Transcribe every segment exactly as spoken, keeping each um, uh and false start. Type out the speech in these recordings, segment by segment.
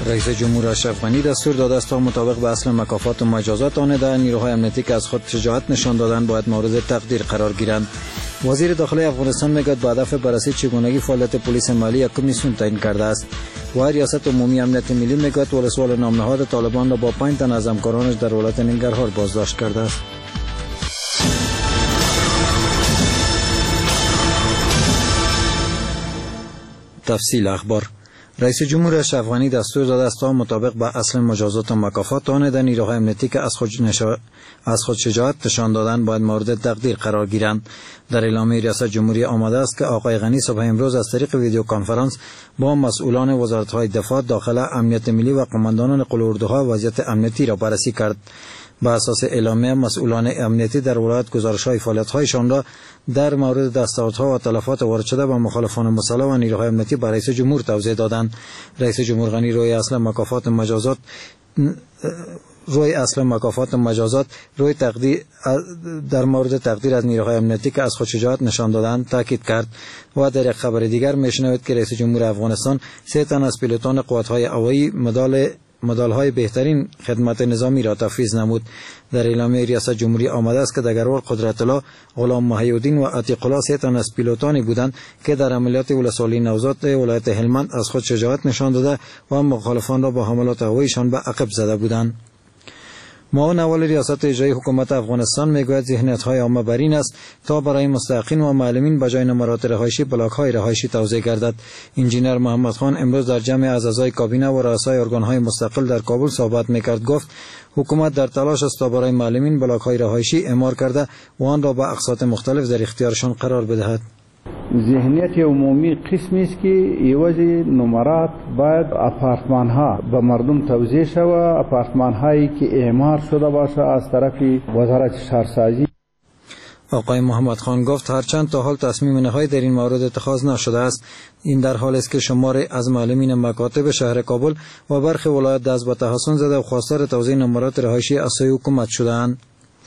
رئیس جمهور اشرف غنی دستور داده است تا مطابق به اصل مکافات و مجازات آن در نیروهای امنیتی که از خود شجاعت نشان دادن باید مورد تقدیر قرار گیرند. وزیر داخلی افغانستان میگوید با هدف بررسی چگونگی فعالیت پلیس محلی یک کمیسیون تعیین کرده است. و ریاست عمومی امنیت ملی میگوید ولسوال نامنهاد طالبان را با پنج تن از همکارانش در ولایت ننگرهار بازداشت کرده است. تفصیل اخبار. رئیس جمهور اشرف غنی دستور داده است تا مطابق به اصل مجازات و مکافات آن در نیروهای امنیتی که از خود نشا... از خود شجاعت نشان دادن باید مورد تقدیر قرار گیرند. در اعلامیه ریاست جمهوری آمده است که آقای غنی صبح امروز از طریق ویدیو کنفرانس با مسئولان وزارت‌های دفاع، داخله، امنیت ملی و قماندانان قلوردوها وضعیت امنیتی را بررسی کرد. با اساس اعلامیه مسئولان امنیتی در ولایت گزارش‌های فعالیت‌هایشان را در مورد دستاوردها و تلفات وارد شده به مخالفان مسلح و نیروهای امنیتی به رئیس جمهور توضیح دادند. رئیس جمهور غنی روی اصل مکافات مجازات روی اصل مکافات مجازات روی تقدیر در مورد تقدیر از نیروهای امنیتی که از خود شجاعت نشان دادند تاکید کرد. و در یک خبر دیگر میشنوید که رئیس جمهور افغانستان سه تن از پیلوتان قوات‌های هوایی مدال مدال‌های بهترین خدمت نظامی را تفویض نمود. در اعلامیه ریاست جمهوری آمده است که دگرور قدرت الله، غلام محی‌الدین و عتیق الله سه تن از پیلوتانی بودند که در عملیات ولسوالی نوزاد ولایت هلمند از خود شجاعت نشان داده و مخالفان را با حملات هواییشان به عقب زده بودند. معاون اول ریاست اجرایی حکومت افغانستان میگوید ذهنیت‌های عامه بر این است تا برای مستحقین و معلمین به جای نمرات رهایشی بلاک‌های رهایشی توزیع گردد. انجینر محمد خان امروز در جمع از اعضای کابینه و رؤسای ارگان‌های مستقل در کابل صحبت میکرد. گفت حکومت در تلاش است تا برای معلمین بلاک‌های رهایشی اعمار کرده و آن را به اقساط مختلف در اختیارشان قرار بدهد. ذهنیت عمومی قسمی است که ایوازی نمرات باید اپارتمان ها به مردم توزیع شود، اپارتمان هایی که اعمار شده باشه از طرف وزارت شهرسازی. آقای محمد خان گفت هرچند تا حال تصمیم نهایی در این مورد اتخاذ نشده است، این در حال است که شماری از معلمین مکاتب شهر کابل و برخی ولایت دست به تحسن زده و خواستار توزیع نمرات رهایشی از سوی حکومت شده‌اند.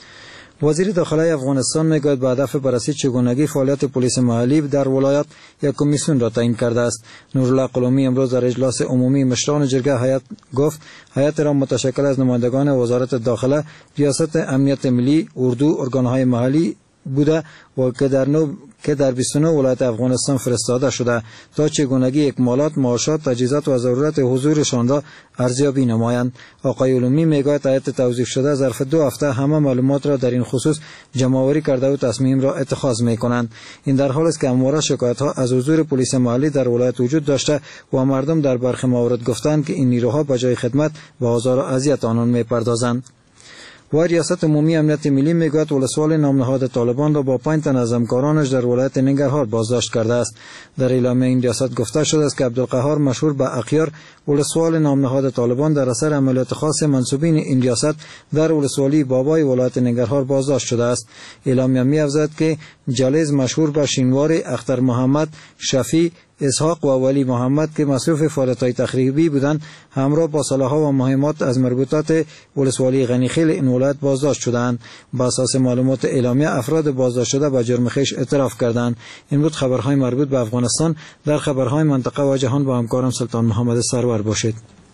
وزیر داخلی افغانستان میگوید به هدف بررسی چگونگی فعالیت پلیس محلی در ولایت یک کمیسیون را تعیین کرده است. نورالله قلومی امروز در اجلاس عمومی مشران جرگه هیئت گفت هیئت را متشکل از نمایندگان وزارت داخله، ریاست امنیت ملی، اردو، ارگانهای محلی بوده و که در نو که در بیست و نه ولایت افغانستان فرستاده شده تا چگونگی اکمالات، معاشات، تجهیزات و ضرورت حضورشان را ارزیابی نمایند. آقای علومی میگوید هیئت توظیف شده ظرف دو هفته همه معلومات را در این خصوص جمع‌آوری کرده و تصمیم را اتخاذ میکنند. این در حالی است که همواره شکایت‌ها از حضور پلیس محلی در ولایت وجود داشته و مردم در برخی موارد گفتند که این نیروها به جای خدمت به آزار و اذیت آنان میپردازند. و ریاست عمومی امنیت ملی میگوید ولسوال نامنهاد طالبان را با پنج تن از همکارانش در ولایت ننگرهار بازداشت کرده است. در اعلامیه این ریاست گفته شده است که عبدالقهار مشهور به اخیار ولسوال نامنهاد طالبان در اثر عملیات خاص منسوبین این ریاست در ولسوالی بابای ولایت ننگرهار بازداشت شده است. اعلامیه می‌افزاید که جلیز مشهور به شینوار، اختر محمد، شفیع، اسحاق و ولی محمد که مصروف فعالیت‌های تخریبی بودند همراه با سلاح‌ها و مهمات از مربوطات ولسوالی غنیخیل این ولایت بازداشت شدند. با اساس معلومات اعلامیه افراد بازداشت شده به جرم خویش اعتراف کردند. این بود خبرهای مربوط به افغانستان. در خبرهای منطقه و جهان با همکارم سلطان محمد سرور باشید.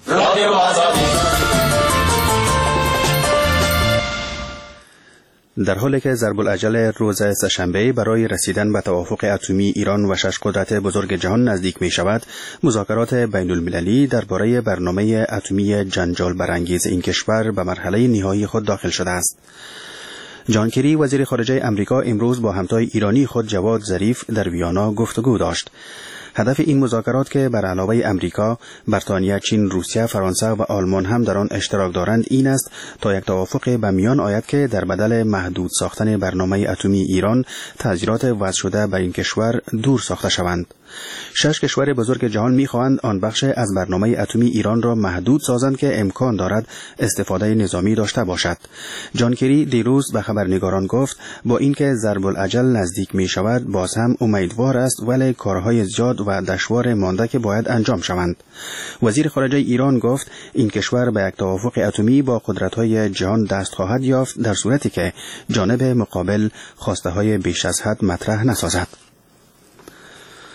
در حالی که ضرب العجل روز سه‌شنبه برای رسیدن به توافق اتمی ایران و شش قدرت بزرگ جهان نزدیک می شود، مذاکرات بین المللی درباره برنامه اتمی جنجال برانگیز این کشور به مرحله نهایی خود داخل شده است. جان کری وزیر خارجه امریکا امروز با همتای ایرانی خود جواد ظریف در ویانا گفتگو داشت. هدف این مذاکرات که بر علاوه امریکا، بریتانیا، چین، روسیه، فرانسه و آلمان هم در آن اشتراک دارند این است تا یک توافق به میان آید که در بدل محدود ساختن برنامه اتمی ایران، تاثیرات وضع شده بر این کشور دور ساخته شوند. شش کشور بزرگ جهان می‌خواهند آن بخش از برنامه اتمی ایران را محدود سازند که امکان دارد استفاده نظامی داشته باشد. جان کری دیروز به خبرنگاران گفت با اینکه ضرب العجل نزدیک می شود باز هم امیدوار است ولی کارهای زیاد و دشوار مانده که باید انجام شوند. وزیر خارجه ایران گفت این کشور به یک توافق اتمی با قدرت‌های جهان دست خواهد یافت در صورتی که جانب مقابل خواسته‌های بیش از حد مطرح نسازد.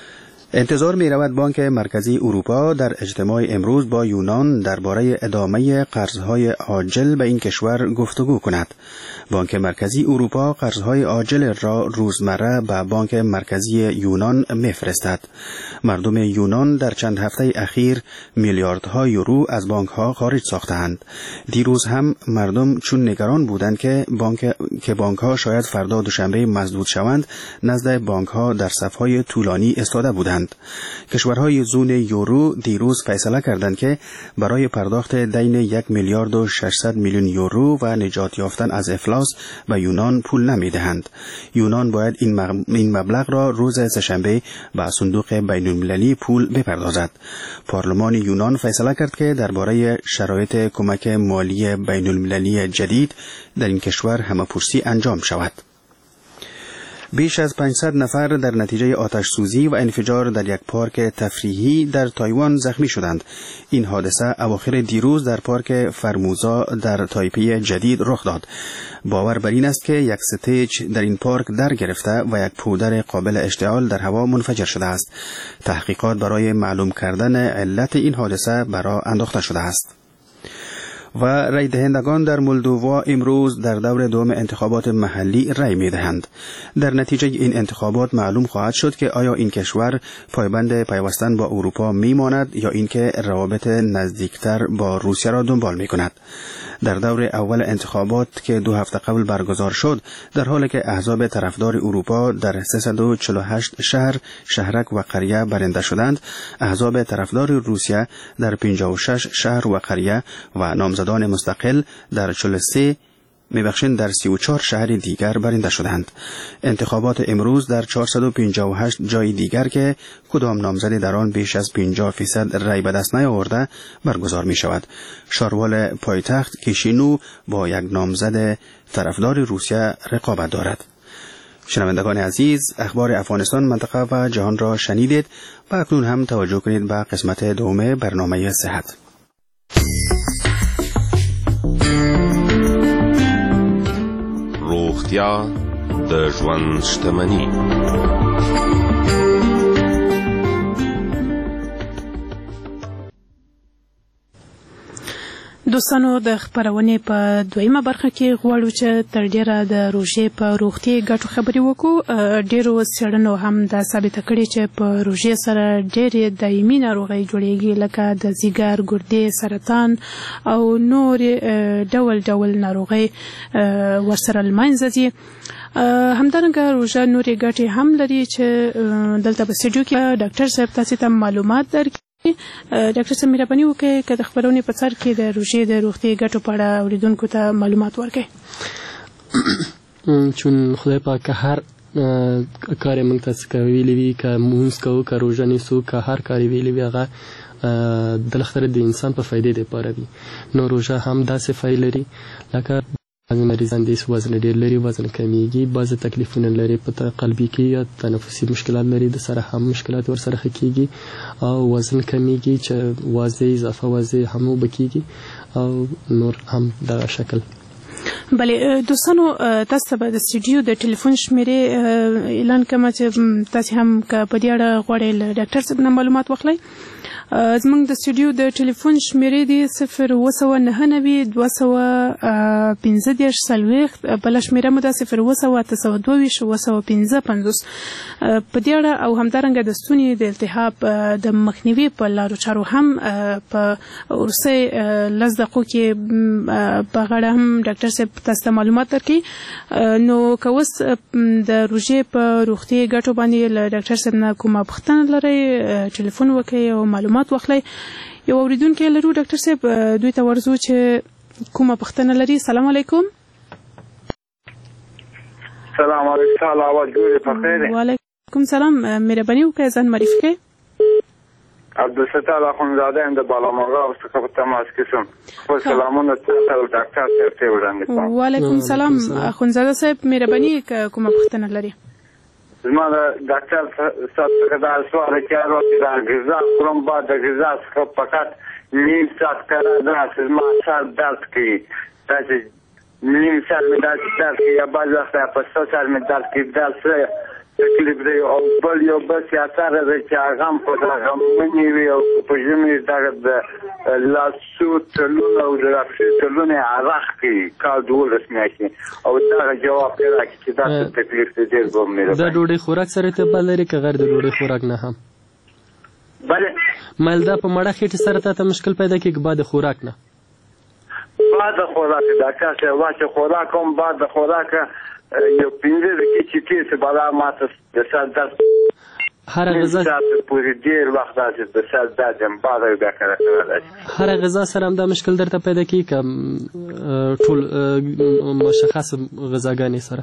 انتظار می رود بانک مرکزی اروپا در اجتماع امروز با یونان درباره ادامه قرضهای عاجل به این کشور گفتگو کند. بانک مرکزی اروپا قرضهای عاجل را روزمره به بانک مرکزی یونان میفرستد. مردم یونان در چند هفته اخیر میلیاردها یورو از بانکها خارج ساختند. دیروز هم مردم چون نگران بودند که بانک که بانکها شاید فردا دوشنبه مسدود شوند، نزد بانکها در صفهای طولانی ایستاده بودند. کشورهای زون یورو دیروز فیصله کردند که برای پرداخت دین یک میلیارد و ششصد میلیون یورو و نجات یافتن از افلاس به یونان پول نمیدهند. یونان باید این مبلغ را روز سه‌شنبه به صندوق بین المللی پول بپردازد. پارلمان یونان فیصله کرد که درباره شرایط کمک مالی بین المللی جدید در این کشور همه‌پرسی انجام شود. بیش از پانصد نفر در نتیجه آتش سوزی و انفجار در یک پارک تفریحی در تایوان زخمی شدند. این حادثه اواخر دیروز در پارک فرموزا در تایپی جدید رخ داد. باور بر این است که یک ستیج در این پارک در گرفته و یک پودر قابل اشتعال در هوا منفجر شده است. تحقیقات برای معلوم کردن علت این حادثه برای انداخته شده است. و رای دهندگان در مولدووا امروز در دور دوم انتخابات محلی رای می دهند. در نتیجه این انتخابات معلوم خواهد شد که آیا این کشور پایبند پیوستن با اروپا می ماند یا اینکه روابط نزدیکتر با روسیه را دنبال می کند. در دور اول انتخابات که دو هفته قبل برگزار شد، در حالی که احزاب طرفدار اروپا در سیصد و چهل و هشت شهر، شهرک و قریه برنده شدند، احزاب طرفدار روسیه در پنجاه و شش شهر و قریه و نامزدان مستقل در چهل و سه میبخشین در سی و چهار شهر دیگر برنده شدند. انتخابات امروز در چهارصد و پنجاه و هشت جای دیگر که کدام نامزدی در آن بیش از پنجاه فیصد رای به دست نیاورده برگزار می شود. شاروال پایتخت کیشینو با یک نامزد طرفدار روسیه رقابت دارد. شنوندگان عزیز، اخبار افغانستان، منطقه و جهان را شنیدید و اکنون هم توجه کنید به قسمت دوم برنامه صحت. روغتیا د ژوند شتمني. دوستانو، د خبرونې په دویمه برخه کې غواړو چې تر ډیره د روژې په روغتي ګټو خبرې وکړو. ډیرو څېړنو هم دا ثابته کړې چې په روژې سره ډېرې دایمي ناروغۍ جوړېږي، لکه د ځیګر، ګردې، سرطان او نورې ډول ډول ناروغۍ ورسره له منځه ځي. همدارنګه روژه نورې ګټې هم لري چې دلته په سټوډیو کې ډاکټر صاحب تاسې ته معلومات درکړي. ډاکټر صاحب مهرباني وکړئ که د خبرونې په سر کې د روژې د روغتي ګټو په اړه اورېدونکو ته معلومات ورکړئ. چون خدای پاک که هر کار یې موږ ته څه ویلي وي، که مونځ کوو، که روژه نیسو، که هر کار یې ویلي وي، هغه بالاخره د انسان په فایدې دپاره وي. نو روژه هم داسې فایدې لري لکه بعضې مریضان دي وزن ډېر لري، وزن کمیږي، بعضې تکلیفونه لري په قلبي کې یا تنفسي مشکلات لري، د سره هم مشکلات ورسره ښه کېږي او وزن کمیږي چې وازدې اضافه وازدې هم اوبه کېږي او نور هم دغه شکل. بله دوستانو، تاسو ته به د سټوډیو د ټلیفون شمیرې اعلان کوم چې تاسې هم که په دې اړه غواړئ له ډاکټر صاحب نه معلومات واخلئ. زموږ د سټوډیو د ټلیفون شمیرې دي صفر اوه سوه نهه نوي دوه سوه پنځه دېرش څلوېښت، بله شمیره مو ده صفر اوه سوه اته سوه دوه ویشت اوه سوه پنځه پنځوس. په دې اړه او همدارنګه د ستوني د التهاب د مخنیوي په لارو چارو هم په وروستۍ لس دقیقو کې په غاړه هم ډاکټر صاحب تاسو ته معلومات درکوي. نو که اوس د روژې په روغتي ګټو باندې له ډاکټر صاحب نه کومه پوښتنه لرئ، ټلیفون وکړئ او معلومات واخلئ. یو اوریدونکی لرو ډاکټر صاحب، دوی ته ورځو چې کومه پوښتنه لري. سلام علیکم. سلام علیکم. آواز ګورې په خیر؟ وعلیکم سلام. مهرباني وکړئ ځان معرفي کړئ. عبدالستار اخوندزاده یم د بالامرغاب څخه په تماس کې شم. خو سلامونه تاسو او ډاکټر صاحب ته وړاندې کوم. وعلیکم سلام اخوندزاده صاحب، مهرباني کومه پوښتنه لري؟ زما د ډاکټر صاحب څخه دا سوال کېږي چې د غذا خورم، بعد د غذا څخه فقط نیم ساعت کار درس زما سر درد کوي. داسې نیم ساعت مې داسې درد کوي یا بعض وخت په څو ساعت مې درد کوي. درد څه تکلیف دی او بل یو بس یا سره دی چې هغه هم په دغه مني وي او په ژمي دغه د لاسو تلونه او د لاسو تلونه عرق کوي کال دولس میاشتې او دغه جواب دی چې دا تکلیف دی ډېر به مې دا ډوډۍ خوراک سره ارتباط لري که غیر د ډوډۍ خوراک نه هم بله مایل دا په مړه خېټې سره تا ته مشکل پیدا کېږي بعد خوراک نه بعد خوراک ډاکټر صاحب واچې خوراک هم بعد خوراک یو پنځه دقیقې چې تېر بالا ماته د سر درد هر غذا پورې ډېر وخت داسې د سر درد یم بعد بیا کله کله هر غذا سره هم دا مشکل درته پیدا کېږي که ټول مشخص غذاګانې سره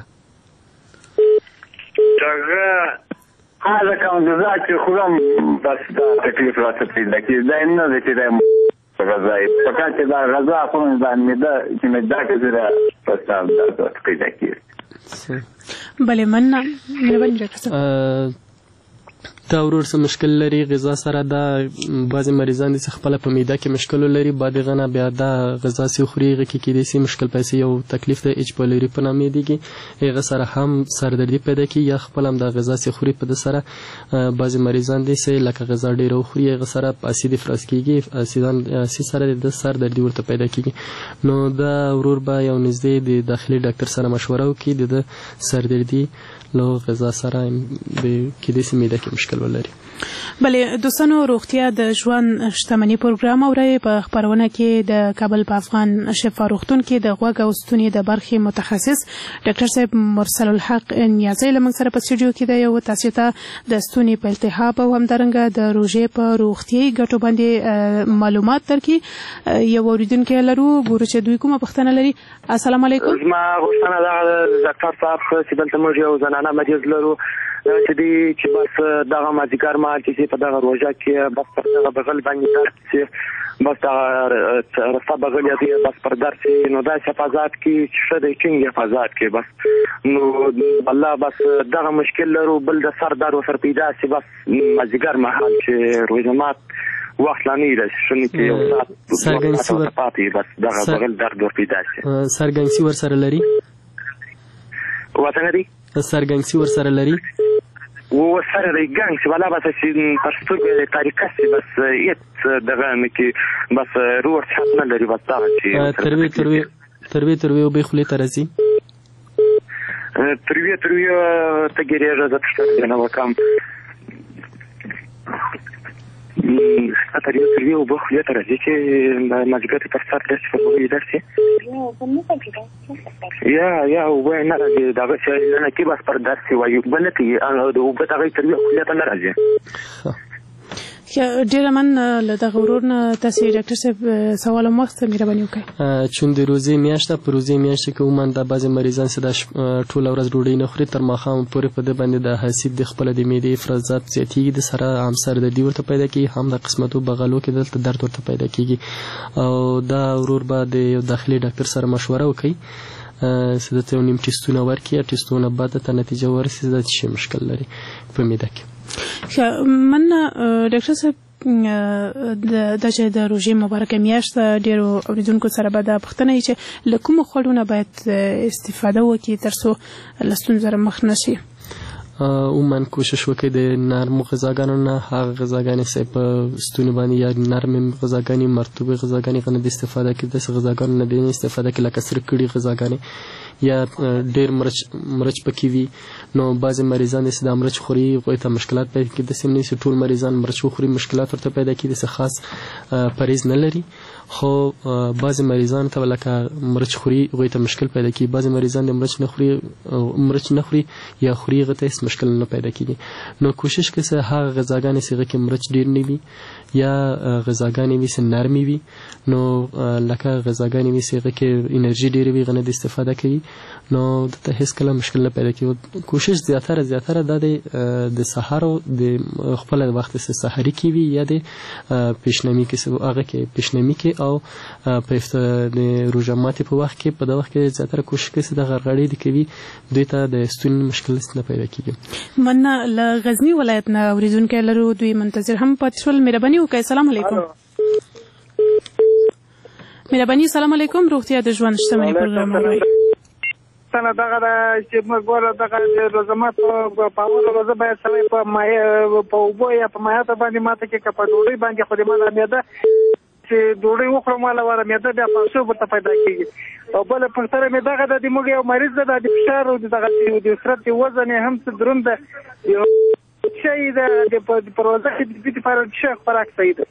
دغه هغه کوم غذا چې خورم بس دا تکلیف راته پیدا کېږي دا نه دی چې دا غذا فقط چې دا غذا خورم دا معده چې معده کې زره په سر درد پیدا کېږي بله مننه مهرباني ډاکټر دا ورور څه مشکل لري غذا سره دا بعضې مریضان دي چې خپله په معده کې مشکل ولري بعد هغه نه بیا دا غذا چې خوري هغې کې کیدای شي مشکل پیسې یو تکلیف د ایچ پایلوري په نامه یادېږي هغه سره هم سردردي پیدا کېږي یا خپل هم دا غذا چې خوري په ده سره بعضې مریضان دي چې لکه غذا ډېره وخوري هغه سره په اسید افراز کېږي اسیدان اسید سره د سردردي ورته پیدا کېږي نو دا ورور به یو نږدې د داخلي ډاکټر سره مشوره وکړي د ده سردردي له غذا سره د کیدای شي معده کې مشکل ولري بله دوستانو روغتیا د ژوند شتمني پروګرام اورئ په خپرونه کې د کابل په افغان شفا روغتون کې د غوږ او ستوني د برخې متخصص ډاکټر صاحب مرسل الحق نیازی له موږ سره په سټوډیو کې دی او تاسو ته د ستوني په التهاب او همدارنګه د روژې په روغتیایي ګټو باندې معلومات درکړي یو اوریدونکی لرو ګورو چې دوی کومه پوښتنه لري السلام علیکم زما غوښتنه ده ډاکټر صاحب چې دلته موږ یو زنانه مریض لرو چې دی چې بس دغه مازدیګر مهال چې په دغه روژه کې بس پر دغه بغل باندې درد چې بس دغه رسته بغل یې بس پر درد چې نو داسې حفاظات کې چې ښه دی ټینګ حفاظات کې بس نو الله بس دغه مشکل لرو بل د سر درد ورسره پیدا شي بس مازدیګر مهال چې روژه مات وخت لا نه دی شنو کې یو ساعت سرګنسي ور پاتې بس دغه بغل درد ور پیدا شي سرګنسي ور سره لري وته لري سرګنسي ور سره لري و سره دی ګنګ چې بالا بس چې پر سترګو طریقه چې بس هیڅ دغه نه کې بس روړ څه نه لري بس دا چې تروي تروي تروي تروي او به خولې ته راځي تروي تروي ته ګریږي زه څه نه وکم اتریو تروي او به خولې ته راځي چې ماجګه پر سر داسې په وګړي درسي یا یا وای نه راځي دا چې نه کې بس پر درسي وایو بل کې او د وبته غي تروي خولې ته نه راځي ډیره من له دغه ورور نه تاسو ډاکټر صاحب سوال مخته مهرباني وکړئ چون د روزې میاشته په روزې میاشته کې عموما د بعضې مریضان چې د ټوله ورځ ډوډۍ نه خوري تر ماښام پورې په ده باندې د حسید د خپله د معدې افرازات زیاتېږي د سره هم سردردي ورته پیدا کېږي هم د قسمتو بغلو کې دلته درد ورته پیدا کېږي او دا ورور به د یو داخلي ډاکټر سره مشوره وکړي چې دته یو نیم ټیسټونه ورکړي ټیسټونه بعد ته نتیجه ورسي دا څه مشکل لري په معده کې من ډاکټر صاحب د چې د روژې مبارکه میاشت ډیرو اوریدونکو سره به دا پوښتنه وي چې له کومو خوړو نه باید استفاده وکړي تر څو له ستونزو سره مخ نه شي عموما کوشش وکړي د نرمو غذاګانو نه هغه غذاګانې چې په ستوني باندې یا نرمې غذاګانې مرطوبې غذاګانې څخه د استفاده کړي داسې غذاګانو نه د استفاده کړي لکه سره کړي غذاګانې یا ډېر مرچ مرچ پکې وي نو بعضې مریضان چې دا مرچ خوري هغوی ته مشکلات پیدا کېږي داسې نه چې ټول مریضان مرچ وخوري مشکلات ورته پیدا کېږي داسې خاص پرهیز نه لري خو بعضې مریضان ته لکه مرچ خوري هغوی ته مشکل پیدا کېږي بعضې مریضان د مرچ نه خوري مرچ نه خوري یا خوري هغه ته هېڅ مشکل نه پیدا کېږي نو کوشش کوي چې هغه غذاګانې چې هغه کې مرچ ډېر نه وي یا غذاګانې وي چې نرمې وي نو لکه غذاګانې وي چې هغه کې انرژي ډېره وي هغه نه د استفاده کوي نو دته هیڅ کله مشکل نه پیدا کېږي کوشش زیاتره زیاتره دا د سحر او د خپل وخت سره سحري کې وي یا د پیشنمی کې هغه کې پیشنمی کې او په د روژه ماتي په وخت کې په دا وخت کې زیاتره کوشش کوي چې د غرغړې د کوي دوی ته د ستوني مشکل نه پیدا کېږي من له غزنی ولایت نه اوریدونکو لرو دوی منتظر هم پاتې شول مهرباني وکړئ السلام علیکم مهرباني السلام علیکم روغتیا د ژوند شتمني پروګرام اورئ پوښتنه دغه ده چې موږ ګوره دغه روزه مات په اوله روزه باید سړی په مایع په اوبو یا په مایعاتو باندې ماته کړي که په ډوډۍ باندې خو دې ما دا معده چې ډوډۍ وخورم واله واره معده بیا پړسوب ورته پیدا کېږي او بله پوښتنه مې دغه ده د موږ یو مریض ده د فشار او دغه د صورت وزن یې هم څه دروند ده یو شی ده په روزه کې د دې لپاره څه خوراک صحیح ده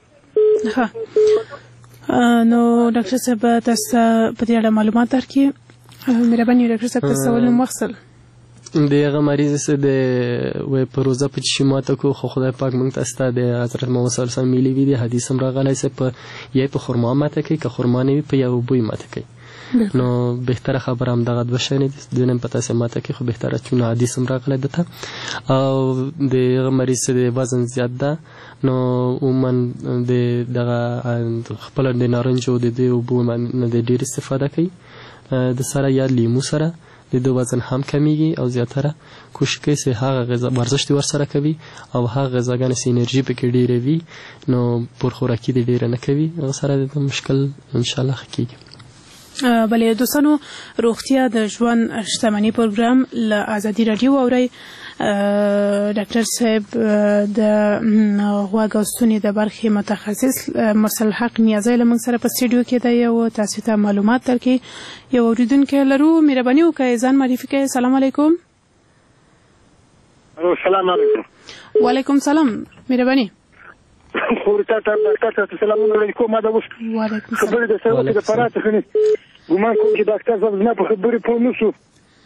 نو ډاکټر صاحب تاسو په دې اړه معلومات درکړئ مهرباني ډاکټر صاحب تاسو سوال مخصل د هغه مریض سره د وې په روزه په چې ماته کو خو خدای پاک موږ ته ست د حضرت محمد صلی الله علیه وسلم ویلي دي حدیث هم راغلی چې په یې په خرما ماته کوي که خرما نه وي په یو بوی ماته کوي نو بهتره خبره هم دغه دوه شی نه دي د نن پته سم ماته کوي خو بهتره چون حدیث هم راغلی ده او د هغه مریض سره وزن زیات ده نو عموما د دغه خپل د نارنج او د دې او بو نه د ډیر استفاده کوي د سره یا لیمو سره د دوه وزن هم کمیږي او زیاتره کوشش کوي چې هغه غذا ورزش ور سره کوي او هغه غذاګانې چې انرژي پکې ډیره وي نو پر خوراکي دي ډیره نه کوي او سره د مشکل ان شاء الله حقیقي بلې دوستانو روغتیا د ژوند شتمنۍ پروګرام له ازادي رادیو اوري ډاکټر صاحب د غوږ او ستوني د برخې متخصص مرسل حق نیازی له موږ سره په سټوډیو کې دی او تاسو ته معلومات درکړي یو اوریدونکو لرو مهرباني وکړئ ځان معرفي کړئ السلام علیکم السلام علیکم وعلیکم سلام مهرباني ورته ډاکټر ته سلام علیکم ما دا وښه وعلیکم خبرې د سره د پراته خني ګمان کوم چې ډاکټر صاحب زما په خبرې پوه نه شو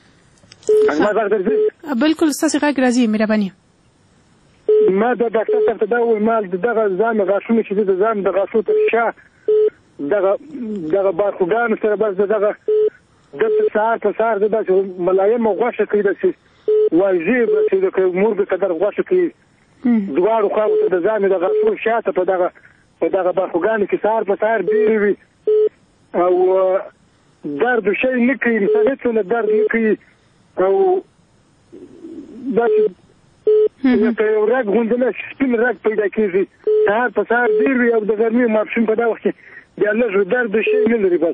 ما دا درځي بالکل ستاسو غږ راځي مهرباني ما دا ډاکټر صاحب ته دا وایي ما دغه ځان غاښونه چې د ځان د غاښو تر شا دغه دغه باخوګان سره بس دغه د ساعت په ساعت د ملایم غوښه کوي د سي واجب چې د مور د قدر غوښه کوي دوار خو د ځان د غاښو شاته په دغه په دغه باخوګان کې ساعت په ساعت دی او درد شي نه کوي مثلا څه درد نه کوي او دا چې یو راګ غوندنه سپین راګ پیدا کیږي سهار په سهار ډیر وي او د ګرمۍ ماپښین په دا وخت کې بیا لږ درد شي نه لري بس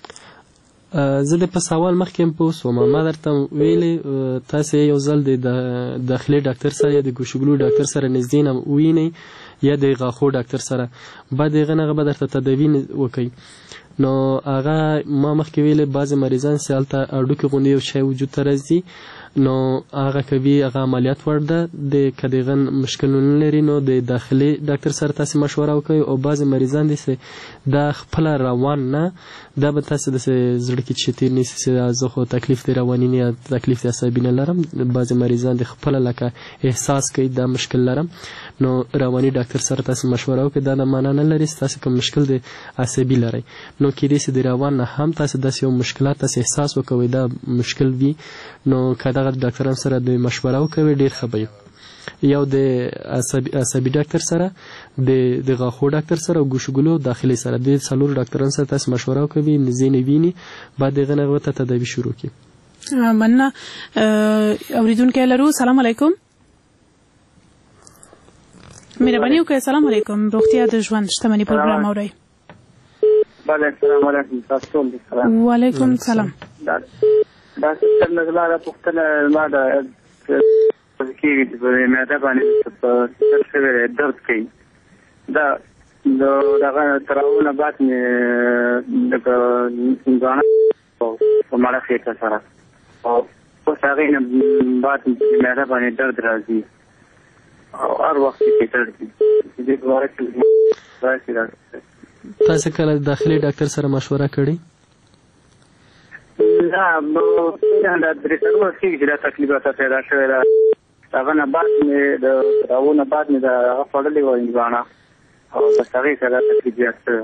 زه د په سوال مخکې په وسوم ما درته ویلې تاسو یو ځل د داخلي ډاکټر سره یا د ګوشګلو ډاکټر سره نږدې نه وینئ یا د غاښو ډاکټر سره بعد هغه نه به درته تداوی وکړي نو هغه ما مخکې ویلې بعضې مریضان چې هلته هډوکې غوندې یو شی وجود ته راځي نو هغه کوي هغه عملیات وړ ده د که دغه مشکلونه لري نو د داخلي ډاکټر سره تاسې مشوره وکړئ او بعضې مریضان دي چې دا خپله روان نه دا به تاسې داسې زړه کې چې تېر نیسي چې زه خو تکلیف د رواني نه یا تکلیف د عصبي نه لرم بعضې مریضان د خپله لکه احساس کوي دا مشکل لرم نو رواني ډاکټر سره تاسې مشوره وکړئ دا د معنا نه لري چې تاسې کوم مشکل د عصبي لرئ نو کېدای شي د روان نه هم تاسې داسې یو مشکلات تاسې احساس وکوئ دا مشکل وي نو که دغه ډاکټران سره د مشوره وکوي ډیر ښه به یو د عصبي ډاکټر سره د د غاښو ډاکټر سره او ګوشګلو داخلي سره د څلور ډاکټرانو سره تاسو مشوره وکوي نزینې ویني بعد دغه نه ورته تداوی شروع کړي مننه اوریدونکو لرو سلام علیکم مهرباني وکړئ السلام علیکم روغتیا د ژوند شتمنۍ پروګرام اورئ بله السلام علیکم تاسو ټول سلام وعلیکم سلام دا څه لږه پوښتنه ما دا کېږي چې په معده باندې په سر سوی درد کوي دا دغه تراونه بعد مې دغه ځان په مړه خېټه سره او اوس هغې نه بعد معده باندې درد راځي او هر وخت کې درد دي دې په باره کې تاسو کله داخلي ډاکټر سره مشوره کړې نه نو دا درې څلور کېږي چې دا تکلیفات پیدا شوی ده هغه نه بعد مې د راونه بعد مې د هغه خوړلې وه هندواڼه او بس هغې سره تکلیف زیات شوی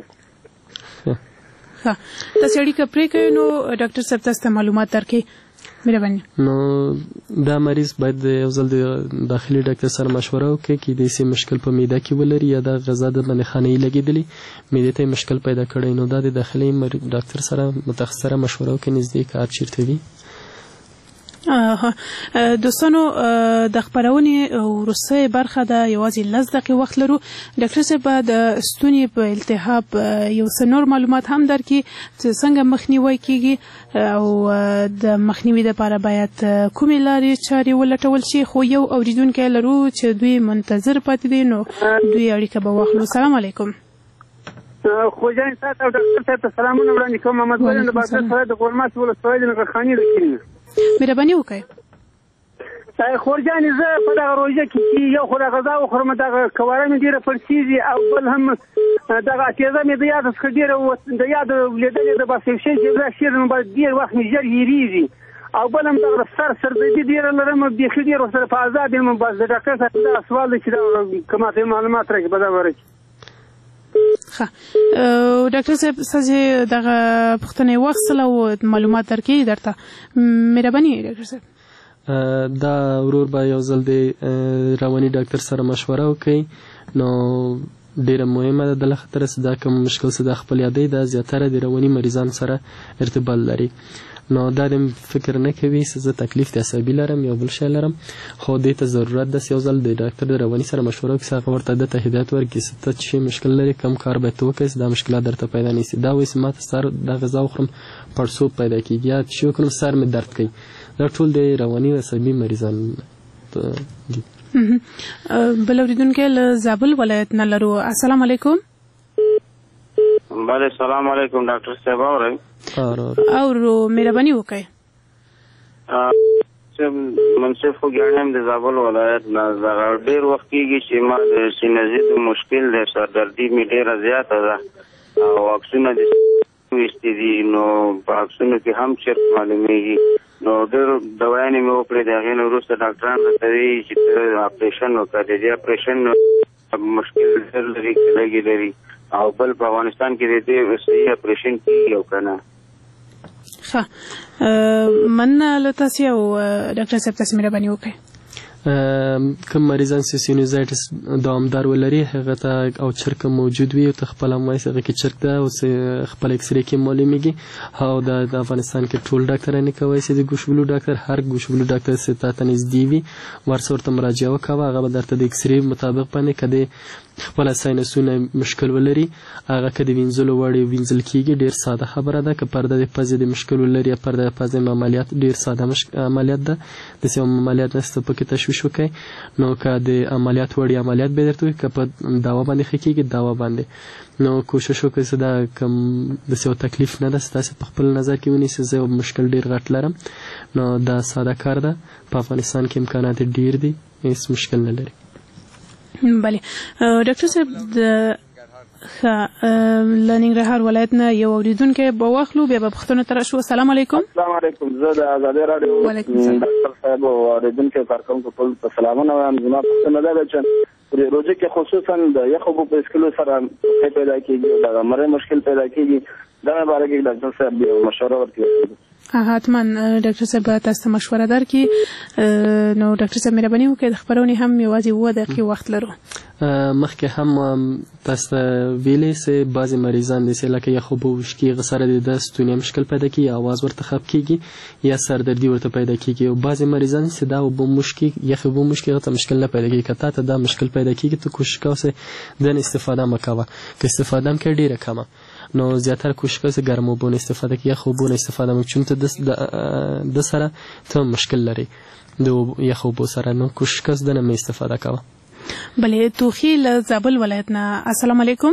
ښه تاسې اړیکه پرېږئ نو ډاکټر صاحب تاسو ته معلومات درکړي مهرباني نو دا مریض باید یو ځل د داخلي ډاکټر سره مشوره وکړي کېدای شي مشکل په معده کې ولري یا د غذا د باندې خانه‌ای لګېدلي معدې ته مشکل پیدا کړی نو دا د داخلي ډاکټر سره متخصص سره مشوره وکړي نږدې کار چیرته وي دوستانو د خبرونې وروستۍ برخه ده یوازې لس دقیقې وخت لرو. ډاکټر صاحب د ستوني په التهاب یو څه نور معلومات هم درکړي چې څنګه مخنیوي کیږي او د مخنیوي لپاره باید کومې لارې چارې ولټول شي. خو یو اوریدونکی لرو چې دوی منتظر پاتې دي نو دوی اړیکه به واخلو. السلام علیکم. خوجان سات او ډاکټر صاحب ته سلامونه وړاندې کوم. محمد ګل د بازار سره د ګورماس ولسوالۍ د نغرخاني لکینه مهرباني وکړئ. خورجان زه په دغه روژه کې یو خو د غذا وخورم دغه کواره مې ډېره پړسېږي او بل هم دغه تیزه مې د یاده څخه ډېره د یاده لیدلې د بس یو شی چې زه شیر نو باید ډېر وخت مې ژر هېرېږي او بل هم دغه سر سردردي ډېره لرم بیخي ډېر ورسره په عذاب یم. بس د ډاکټر صاحب دغه سوال دی چې دا که ماته معلومات راکړي په دغه باره کې. ښه ډاکټر صاحب ستاسې دغه پوښتنې واخیستله او معلومات درکوي درته. مهرباني ډاکټر صاحب. دا ورور به یو ځل د رواني ډاکټر سره مشوره وکړي نو ډیره مهمه ده. د له خطره چې دا کوم مشکل چې د خپل یادوي دا زیاتره د رواني مریضانو سره ارتباط لري نو دا د فکر نه کوي چې زه تکلیف د عصبي لرم یا بل شی لرم خو دې ته ضرورت ده چې یو ځل د ډاکټر د رواني سره مشوره وکړي چې هغه ورته دته هدایت ورکړي چې ته چې مشکل لري کم کار باید ته وکړې چې دا مشکلات درته پیدا نه شي. دا وایي چې ما ته سر دا غذا وخورم پړسوب پیدا کېږي یا چې وکړم سر مې درد کوي. دا ټول د رواني او عصبي مریضان دي. بل اوریدونکی له زابل ولایت نه لرو. السلام علیکم. بله سلام علیکم ډاکټر صاحب. اورئ؟ اورو. مهرباني وکړئ. منصف خوږیاڼی یم د زابل ولایت نه. دغه ډېر وخت کېږي چې ما د سینه‌زید مشکل دی سردردي مې ډېره زیاته ده او عکسونه د ویستې دي نو په عکسونو کې هم چرت معلومیږي نو ډېر دوايانې مې وکړې د هغې نه وروسته ډاکټران راته وایي چې ته اپریشن وکړه. د دې اپریشن مشکل ډېر لري که لږې لري او بل په افغانستان کې د دې صحیح اپریشن کېږي او که نه. ښه مننه له تاسې او ډاکټر صاحب تاسې مهرباني وکړئ. کوم مریضان چې سینوزایټس دوامدار ولري هغه ته او چرک موجود وي او ته خپل هم وایي هغه کې چرک ده او خپل اکسرې کې معلومیږي او د افغانستان کې ټول ډاکټران یې کوی چې د ګوشبلو ډاکټر هر ګوشبلو ډاکټر چې تا ته نږدې وي ورسه ورته مراجعه وکوه هغه به درته د اکسرې مطابق باندې که د خپل ساینسونه مشکل ولري هغه که د وینځلو وړ وینځل کېږي ډېر ساده خبره ده. که پرده د پزې د مشکل ولري یا پرده د پزې عملیات ډېر ساده عملیات ده داسې عملیات نشته پکې تشویش وکړئ نو که د عملیات وړ عملیات به درته وکړي که په دوا باندې ښه کېږي دوا باندې نو کوشش وکړئ چې دا کوم داسې یو تکلیف نه ده چې تاسې په خپل نظر کې ونیسئ زه یو مشکل ډېر غټ لرم نو دا ساده کار ده. په افغانستان کې امکانات ډېر دي هېڅ مشکل نه لري. بله ډاکټر صاحب د له ننګرهار ولایت نه یو اوریدونکی به واخلو بیا به پوښتنو ته راشو. السلام علیکم. السلام علیکم. زه د ازادي راډیو ډاکټر صاحب او اوریدونکو کارکوونکو ټول ته سلامونه وایم. زما پوښتنه دا ده چې په روژه کې خصوصا د یخو اوبو په څښلو سره ټوخی پیدا کېږي او د مرۍ مشکل پیدا کېږي. دغه باره کې ډاکټر صاحب مشوره ورکړي. حتما ډاکټر صاحب تاسو ته مشوره درکړي. نو ډاکټر صاحب مهرباني وکړئ د خبرونې هم یوازې اووه دقیقې وخت لرو. مخکې هم تاسو ته ویلې چې بعضې مریضان داسې لکه یخ اوبه وشکي هغه سره د ستوني مشکل پیدا کېږي اواز ورته خراب کېږي یا سردردي ورته پیدا کېږي او بعضې مریضان چې دا اوبه مشکي یخ اوبه مشکي هغه ته مشکل نه پیدا کېږي. که تا ته دا مشکل پیدا کېږي ته کوشش کوه چې دنه استفاده مه کوه. که استفاده هم کوې ډېره کمه نو زیاتره کوشش کوه چې ګرم اوبو نه استفاده کړي یخ اوبو نه استفاده مه چون ته د سره ته مشکل لري د یخ اوبو سره نو کوشش کوه چې دنه مه استفاده کوه. بله توخی له زابل ولایت نه. السلام علیکم.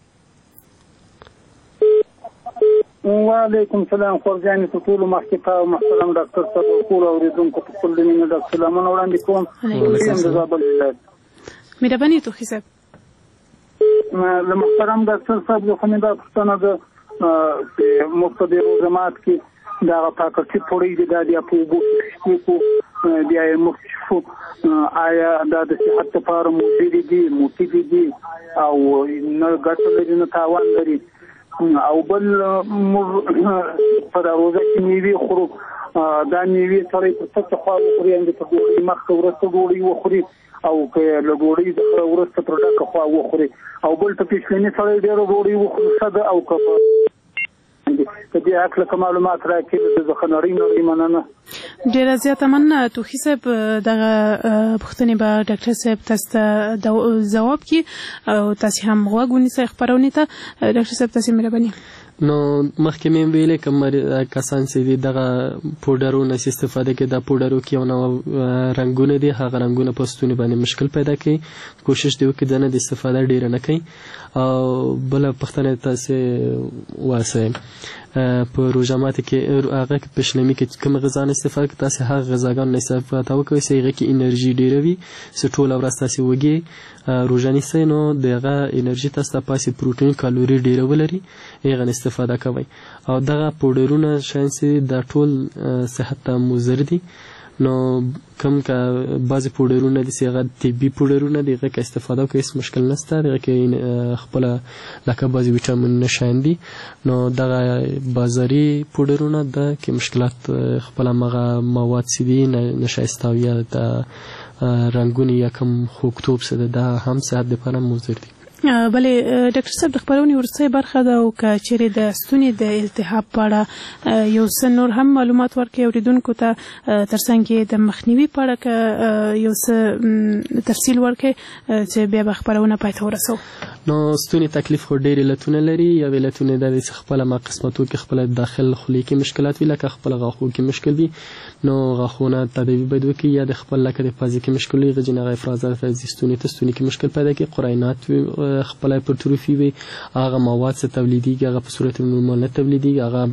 وعلیکم سلام. خورجانې ته ټولو مخکې او محترم ډاکټر صاحب او ټولو اورېدونکو په خپل د مینې ډک سلامونه وړاندې کوم. یم د زابل ولایت. مهرباني توخی صاحب. له محترم ډاکټر صاحب څخه مې دا پوښتنه ده چې موږ په دې روزمات کې دغه پاکټي پوړۍ دي دا د په اوبو کې بیا یې موږ آیا دا د صحت لپاره مفید دي مفید دي او نه ګټه لري نه تاوان لري او بل موږ په روزه کې میوې خورو دا میوې سره په څه خوا وخوري اند په ډوډۍ مخکې ورسته ډوډۍ وخوري او که له ډوډۍ څخه ورسته تر ډکه خوا وخوري او بل په پیشلیني سره ډېره ډوډۍ وخوري ښه ده او که په دې هکله که معلومات راکړي د زه ښه نړۍ نړۍ مننه. ډیره زیاته مننه توخي صاحب دغه پوښتنې به ډاکټر صاحب تاسو ته ځواب کړي او تاسو هم غوږ ونیسئ خپرونې ته. ډاکټر صاحب تاسو مهرباني. نو مخکې مې ویلې کوم کسان چې دغه پوډرونه استفاده کوي دا پوډرو کې یو نوع رنګونه دي هغه رنګونه په ستوني باندې مشکل پیدا کوي. کوشش دی وکړي دنه د استفاده ډیره نه کوي. او بل پښتنه تاسو واسه په روژه ماتي کې هغه پښنمی کې کوم غذا نه استفاده کوي تاسو هغه غذاګان نه استفاده وکړئ چې هغه کې انرژي ډیره وي چې ټول ورځ تاسو وږي روژه نیسئ نو دغه انرژي تاسو ته پاسې پروتین کالوري ډیره ولري هغه استفاده کوئ. او دغه پوډرونه شاین چې د ټول صحت ته مضر دي. نو کم که بعضی پوډرونه دي چې هغه طبي پوډرونه دي هغه که استفاده وکړئ هېڅ مشکل نشته هغه کې خپله لکه بعضې ویټامینونه شیان دي. نو دغه بازاري پوډرونه ده کې مشکلات خپل همغه مواد چې دي نشایسته او یا د رنګونه یا کوم خوږتوب څه ده دا هم صحت دپاره مضر دي. بلې ډاکټر صاحب د خپرونې وروستۍ برخه ده او که چیرې د ستوني د التهاب په اړه یو څه نور هم معلومات ورکړئ اورېدونکو ته ترڅنګ یې د مخنیوي په اړه که یو څه تفصیل ورکړئ چې بیا به خپرونه پای ته ورسوو. نو ستوني تکلیف خو ډېر علتونه لري. یو علتونه دا دي چې خپله ما قسمتو کې خپله داخل خولې کې مشکلات وي لکه خپله غاښو کې مشکل وي نو غاښونه تداوي باید وکړي یا د خپل لکه د پازې کې مشکل وي غجین هغه افرازات راځي ستوني ته ستوني کې مشکل پیدا کوي قرینات خپل هایپرتروفي وي هغه مواد څه تولیدېږي هغه په صورت نورمال نه تولیدېږي هغه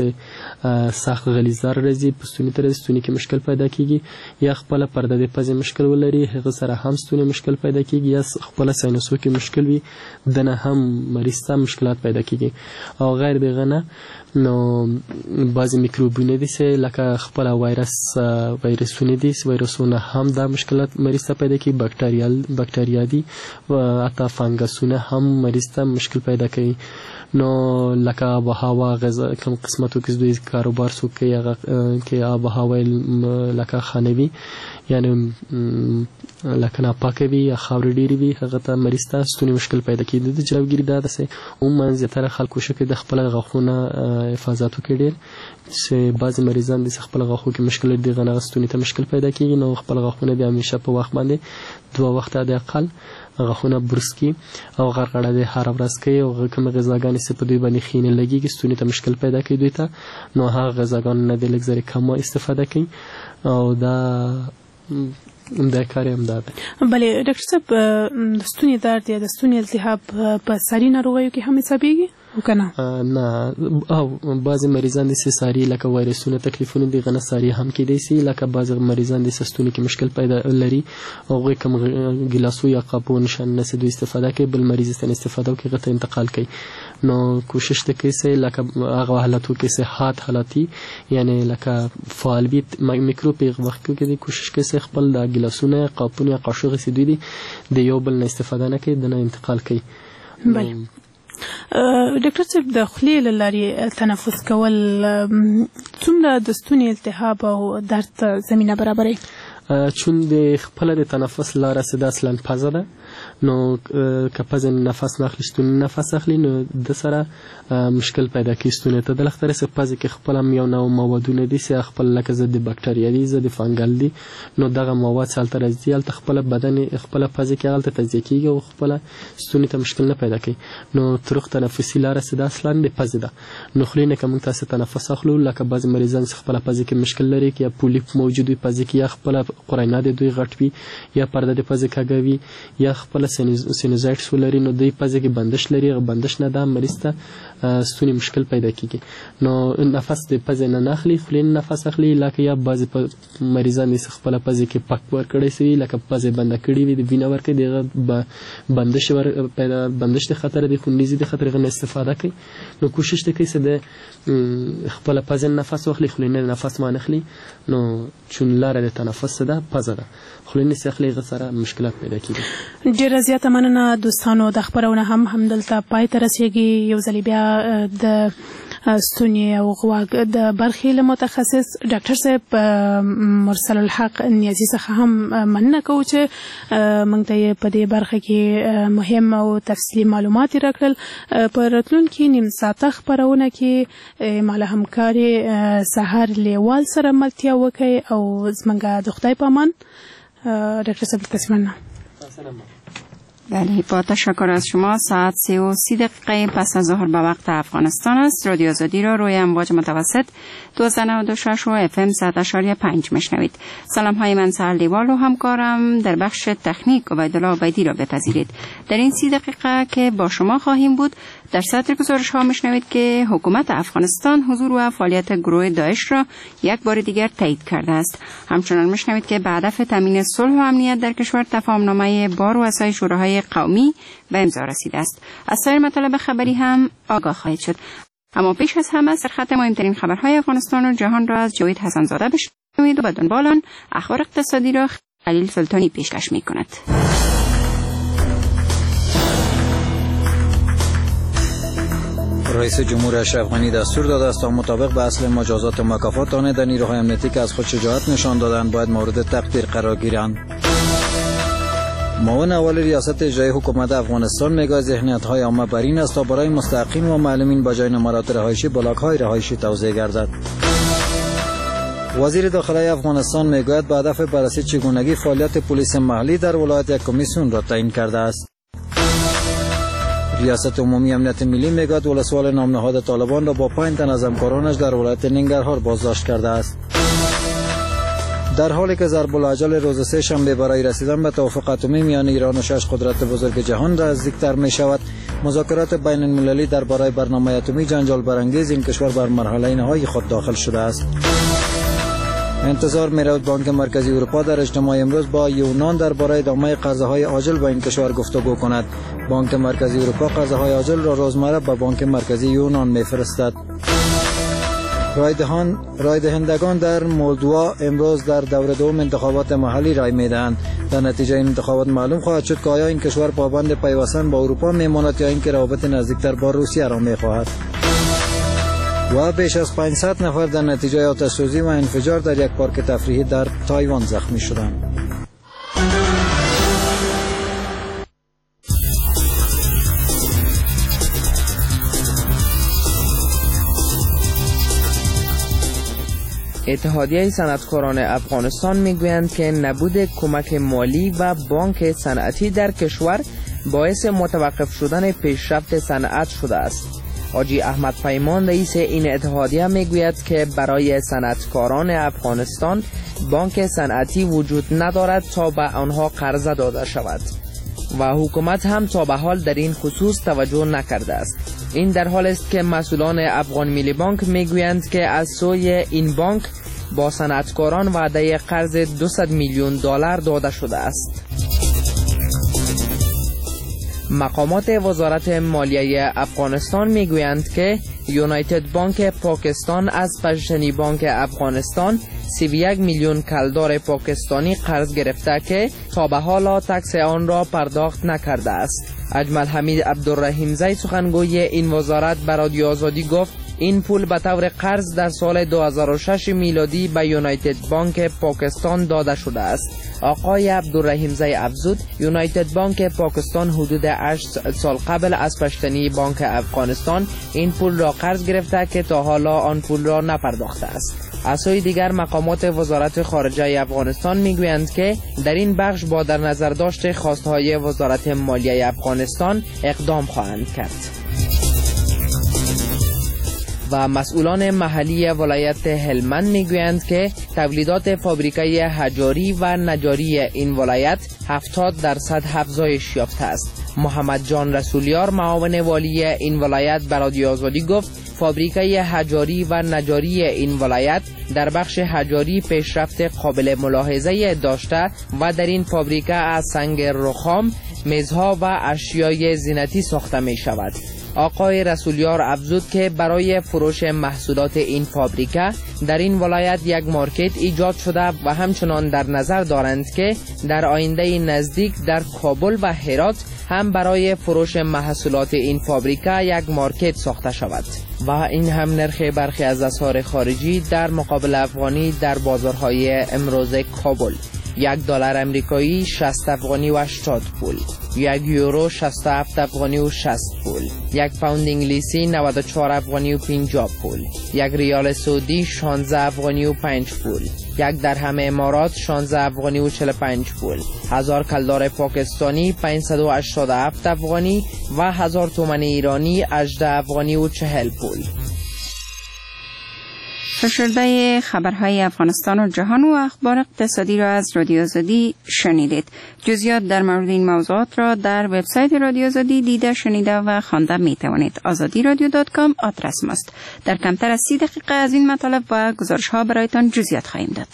داسې سخت غلیظدار راځي په ستوني ته راځي ستوني کې مشکل پیدا کېږي یا خپله پرده د پزې مشکل ولري هغه سره هم ستوني مشکل پیدا کېږي یا خپله ساینسو کې مشکل وي دنه هم مریض ته مشکلات پیدا کېږي. او غیر دغه نه نو بعضې میکروبونه دي چې لکه خپله وایرس وایرسونه دي وایرسونه هم دا مشکلات مریض ته پیدا کوي. بکټریال بکټریا دي و حتی فنګسونه هم مریض ته مشکل پیدا کوي. نو لکه آب و هوا غذا کوم قسمتو کې دوی کاروبار څوک کوي هغه کې آب و هوا لکه خانوي یعنی لکه ناپاکه وي یا خاورې ډېرې وي هغه ته مریض ته ستوني مشکل پیدا کوي. د جلبګیري دا داسې عموما زیاتره خلکو شکل د خپله غاښونه حفاظت وکړي ډېر چې بعضې مریضان دي چې خپل غاښو کې مشکل لري دغه هغه ستوني ته مشکل پیدا کېږي نو خپل غاښونه بیا همیشه په وخت باندې دوه وخته د اقل غاښونه برس کړي او غرغړه د هره ورځ کوي او کومې غذاګانې چې په دوی باندې خینې لګېږي ستوني ته مشکل پیدا کوي دوی ته نو هغه غذاګانو نه د لږ زرې کمه استفاده کوي او دا دا کار هم دا دی. بلې ډاکټر صاحب د ستوني درد یا د ستوني التهاب په ساري ناروغیو کې هم حسابېږي او که نه؟ نه او بعضې مریضان دي چې ساري لکه وایرسونه تکلیفونه دي هغه نه ساري هم کېدی سي لکه بعضې مریضان دي چې ستوني کې مشکل پیدا لري هغوی کوم ګیلاسو یا قاپو نشان نه چې دوی استفاده کوي بل مریض ته استفاده وکړي هغه ته انتقال کوي. نو کوشش ته کوي چې لکه هغه حالتو کې چې حاد حالاتي یعنی لکه فعال وي میکروب په هغه وخت کې کوشش کوي چې خپل د ګیلاسونه قاپونه یا قاشوغې چې دوی دي د یو بل نه استفاده نه کوي د نه انتقال کوي. بله ډاکټر صاحب د خولې له لارې تنفس کول څومره د ستوني التهاب او درد ته زمینه برابروي؟ چون د خپله د تنفس لاره چې د اصلا پزه ده نو که پزه نفس ناخلي ستوني نفس اخلي نو د سره مشکل پیدا کوي ستوني ته د لختره چې پزه کې خپل هم یو نوع موادونه دي چې خپل لکه ضد بکټریا دي ضد فنګل دي نو دغه مواد هلته راځي هلته خپله بدن خپله پزه کې هلته تجزیه کېږي او خپله ستوني ته مشکل نه پیدا کوي. نو طرق تنفسي لاره چې د اصلا د پزې ده نو خولې نه که موږ تاسې تنفس اخلو لکه بعضې مریضان چې خپله پزه کې مشکل لري یا پولیپ موجود وي پزه کې یا خپله قرینات دوی غټ وي یا پرده د پزې کږه وي یا خپله سینوزایټس ولري نو دوی پزې کې بندش لري هغه بندش نه ده مریض ته ستوني مشکل پیدا کېږي. نو نفس د پزې نه نه اخلي خولې نه نفس اخلي لکه یا بعضې مریضان دي چې خپله پزې کې پک ورکړی سوي لکه پزې بنده کړې وي د وینه ورکوي د هغه بندش پیدا بندش د خطر د خونریزي د خطر هغه نه استفاده کوي. نو کوشش ته کوي چې د خپله پزې نفس واخلي خولې نه نفس ما نه اخلي نو چون لاره د تنفس ده پزه ده خولې نه چې اخلي هغه سره مشکلات پیدا کېږي. ډېره زیاته مننه دوستانو د خپرونه هم همدلته پای ته رسېږي. یو ځلې بیا د ستونی او غواګ د برخې له متخصص ډاکټر صاحب مرسل الحق نیازي څخه هم مننه کوو چې موږ ته په دې برخه کې مهم او تفصیلي معلومات راکړل. په راتلونکي نیم ساعته خپرونه کې مال همکاري سحر لیوال سره ملتیا وکړي او زمونږ د خدای په امان. ډاکټر صاحب تاسو مننه. بله، با تشکر از شما. ساعت سه و سی دقیقه پس از ظهر به وقت افغانستان است. رادیو آزادی را روی امواج متوسط دویست و نود و شش و اف ام صد و پنج میشنوید. سلام های من سحر لیوال و همکارم در بخش تکنیک عبیدالله عبیدی را بپذیرید. در این سی دقیقه که با شما خواهیم بود، در سطر گزارش ها میشنوید که حکومت افغانستان حضور و فعالیت گروه داعش را یک بار دیگر تایید کرده است. همچنان میشنوید که به هدف تامین صلح و امنیت در کشور تفاهمنامه با رؤسای شوراهای قومی به امضا رسیده است. از سایر مطالب خبری هم آگاه خواهید شد. اما پیش از همه سرخط مهمترین خبرهای افغانستان و جهان را از جاوید حسن زاده بشنوید و به دنبال آن اخبار اقتصادی را خلیل سلطانی پیشکش میکند. رئیس جمهور اشرف غنی دستور داده است تا مطابق به اصل مجازات و مکافات آن در نیروهای امنیتی که از خود شجاعت نشان دادند باید مورد تقدیر قرار گیرند. معاون اول ریاست اجرایی حکومت افغانستان میگوید ذهنیت‌های عامه بر این است تا برای مستحقین و معلمین با جای نمرات رهایشی بلاک‌های رهایشی توزیع گردد. وزیر داخلی افغانستان میگوید به هدف بررسی چگونگی فعالیت پلیس محلی در ولایت یک کمیسیون را تعیین کرده است. ریاست عمومی امنیت ملی میگوید ولسوال نامنهاد طالبان را با پنج تن از همکارانش در ولایت ننگرهار بازداشت کرده است. در حالی که ضرب الاجل روز سه شنبه برای رسیدن به توافق اتمی میان ایران و شش قدرت بزرگ جهان نزدیکتر می شود، مذاکرات بین المللی درباره برنامه اتمی جنجال برانگیز این کشور بر مرحله نهایی خود داخل شده است. انتظار می رود بانک مرکزی اروپا در اجتماع امروز با یونان درباره ادامه قرضه‌های عاجل به این کشور گفتگو کند. بانک مرکزی اروپا قرضه‌های عاجل را روزمره به بانک مرکزی یونان می‌فرستد. رایدهان رایدهندگان در مولدوا امروز در دور دوم انتخابات محلی رای می‌دهند. در نتیجه این انتخابات معلوم خواهد شد که آیا این کشور پابند پیوستن با اروپا می‌ماند یا اینکه روابط نزدیکتر با روسیه را می‌خواهد. و بیش از پانصد نفر در نتیجه آتش‌سوزی و انفجار در یک پارک تفریحی در تایوان زخمی شدند. اتحادیه صنعتکاران افغانستان میگویند که نبود کمک مالی و بانک صنعتی در کشور باعث متوقف شدن پیشرفت صنعت شده است. حاجی احمد پیمان رئیس این اتحادیه میگوید که برای صنعتکاران افغانستان بانک صنعتی وجود ندارد تا به آنها قرضه داده شود و حکومت هم تا به حال در این خصوص توجه نکرده است. این در حال است که مسئولان افغان ملی بانک میگویند که از سوی این بانک با صنعتکاران وعده قرض دویست میلیون دلار داده شده است. مقامات وزارت مالیه افغانستان میگویند که یونایتد بانک پاکستان از پشتنی بانک افغانستان سی و یک میلیون کلدار پاکستانی قرض گرفته که تا به حال تکس آن را پرداخت نکرده است. اجمل حمید عبدالرحیم زی سخنگوی این وزارت به رادیو آزادی گفت این پول به طور قرض در سال دو هزار و شش میلادی به یونایتد بانک پاکستان داده شده است. آقای عبدالرحیم زی افزود یونایتد بانک پاکستان حدود هشت سال قبل از پشتنی بانک افغانستان این پول را قرض گرفته که تا حالا آن پول را نپرداخته است. از سوی دیگر مقامات وزارت خارجه افغانستان میگویند که در این بخش با در نظر داشت خواستهای وزارت مالیه افغانستان اقدام خواهند کرد. و مسئولان محلی ولایت هلمند میگویند که تولیدات فابریکه حجاری و نجاری این ولایت هفتاد درصد افزایش یافته است. محمد جان رسولیار معاون والی این ولایت به رادیو آزادی گفت فابریکه حجاری و نجاری این ولایت در بخش حجاری پیشرفت قابل ملاحظه داشته و در این فابریکه از سنگ رخام میزها و اشیای زینتی ساخته می شود. آقای رسولیار افزود که برای فروش محصولات این فابریکه در این ولایت یک مارکت ایجاد شده و همچنان در نظر دارند که در آینده نزدیک در کابل و هرات هم برای فروش محصولات این فابریکه یک مارکت ساخته شود و این هم نرخ برخی از اسعار خارجی در مقابل افغانی در بازارهای امروز کابل: یک دلار امریکایی شصت افغانی و هشتاد پول، یک یورو شصت و هفت افغانی و شصت پول، یک پوند انگلیسی نود و چهار افغانی و پنجاه پول، یک ریال سعودی شانزده افغانی و پنج پول، یک درهم امارات شانزده افغانی و چهل و پنج پول، هزار کلدار پاکستانی پانصد و هشتاد و هفت افغانی و هزار تومان ایرانی هجده افغانی و چهل پول. فشرده خبرهای افغانستان و جهان و اخبار اقتصادی را از رادیو آزادی شنیدید. جزئیات در مورد این موضوعات را در وبسایت رادیو آزادی دیده، شنیده و خوانده می توانید. آزادی رادیو دات کام آدرس ماست. در کمتر از سی دقیقه از این مطالب و گزارش ها برایتان جزئیات خواهیم داد.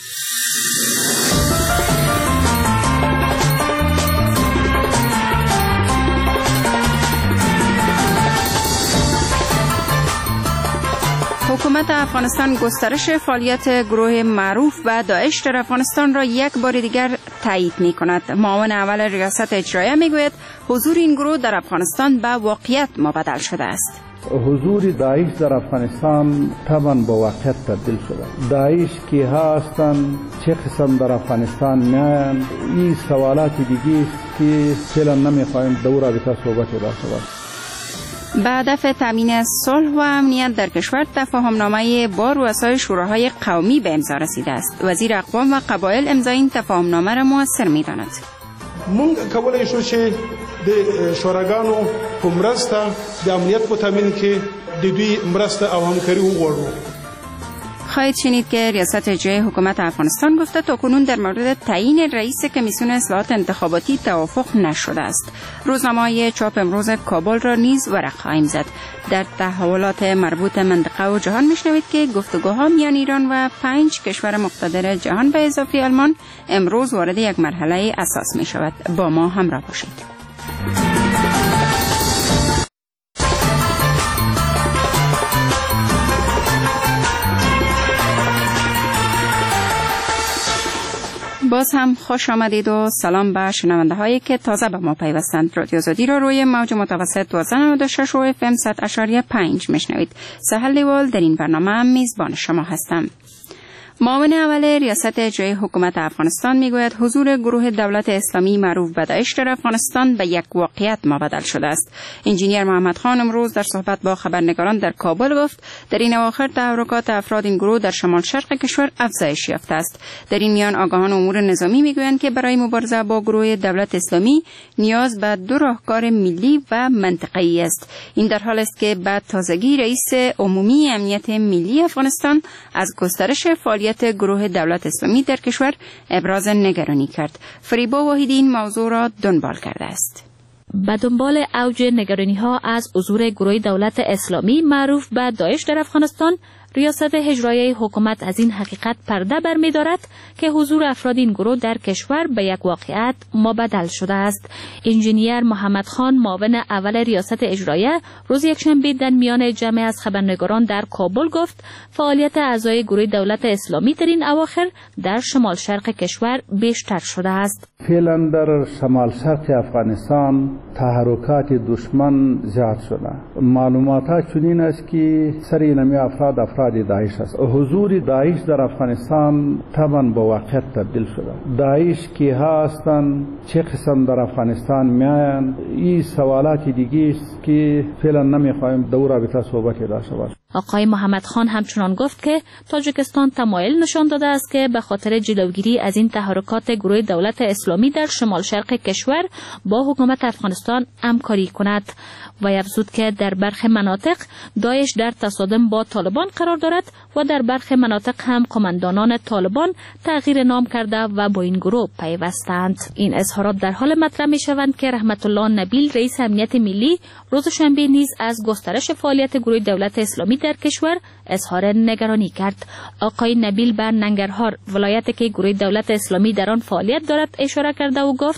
حکومت افغانستان گسترش فعالیت گروه معروف به داعش در افغانستان را یک بار دیگر تایید می کند. معاون اول ریاست اجرایه می گوید حضور این گروه در افغانستان به واقعیت مبدل شده است. حضور داعش در افغانستان طبعا با واقعیت تبدیل شده. داعش کی هستند، چه قسم در افغانستان میان، این سوالات دیگه است که فعلا نمیخوایم در رابطه صحبت داشته باشیم. به هدف تامین صلح و امنیت در کشور تفاهمنامه با رؤسای شوراهای قومی به امضا رسیده است. وزیر اقوام و قبایل امضای این تفاهمنامه را موثر می‌داند. مونږ کولای شو چې د شوراګانو په مرسته د امنیت په تامین کې د دوی مرسته او همکاري وغواړو. خواهید شنید که ریاست اجرایی حکومت افغانستان گفته تاکنون در مورد تعیین رئیس کمیسیون اصلاحات انتخاباتی توافق نشده است. روزنامه چاپ امروز کابل را نیز ورق خواهیم زد. در تحولات مربوط منطقه و جهان میشنوید که گفتگوها میان ایران و پنج کشور مقتدر جهان به اضافه آلمان امروز وارد یک مرحله اساس می شود. با ما همراه باشید. باز هم خوش آمدید و سلام به شنونده هایی که تازه به ما پیوستند. رادیو آزادی را روی موج متوسط دویست و نود و شش و اف ام صد اشاری پنج میشنوید. سهل لیوال در این برنامه میزبان شما هستم. معاون اول ریاست اجرایی حکومت افغانستان میگوید حضور گروه دولت اسلامی معروف به داعش در افغانستان به یک واقعیت مبدل شده است. انجینیر محمد خان امروز در صحبت با خبرنگاران در کابل گفت در این اواخر تحرکات افراد این گروه در شمال شرق کشور افزایش یافته است. در این میان آگاهان امور نظامی میگویند که برای مبارزه با گروه دولت اسلامی نیاز به دو راهکار ملی و منطقه‌ای است. این در حالی است که بعد تازگی رئیس عمومی امنیت ملی افغانستان از گسترش فعالیت گروه دولت اسلامی در کشور ابراز نگرانی کرد. فریبا واحدی این موضوع را دنبال کرده است. به دنبال اوج نگرانی ها از حضور گروه دولت اسلامی معروف به داعش در افغانستان، ریاست اجرایی حکومت از این حقیقت پرده برمی‌دارد که حضور افراد این گروه در کشور به یک واقعیت مبدل شده است. انجینیر محمد خان معاون اول ریاست اجرایی روز یکشنبه در میان جمع از خبرنگاران در کابل گفت فعالیت اعضای گروه دولت اسلامی در این اواخر در شمال شرق کشور بیشتر شده است. فعلا در شمال شرق افغانستان تحرکات دشمن زیاد شده. معلومات چنین است که سری نمی افراد افراد داعش است. حضور داعش در افغانستان طبعا با واقعیت تبدیل شده. داعش کی هستند، چه قسم در افغانستان میان، این سوالات دیگه است که فعلا نمیخوایم در رابطه صحبت داشته باشیم. آقای محمد خان همچنان گفت که تاجیکستان تمایل نشان داده است که به خاطر جلوگیری از این تحرکات گروه دولت اسلامی در شمال شرق کشور با حکومت افغانستان همکاری کند و افزود که در برخی مناطق داعش در تصادم با طالبان قرار دارد و در برخی مناطق هم قماندانان طالبان تغییر نام کرده و با این گروه پیوستند. این اظهارات در حال مطرح می شوند که رحمت الله نبیل رئیس امنیت ملی روز شنبه نیز از گسترش فعالیت گروه دولت اسلامی در کشور اظهار نگرانی کرد. آقای نبیل بر ننگرهار ولایتی که گروه دولت اسلامی در آن فعالیت دارد اشاره کرده و گفت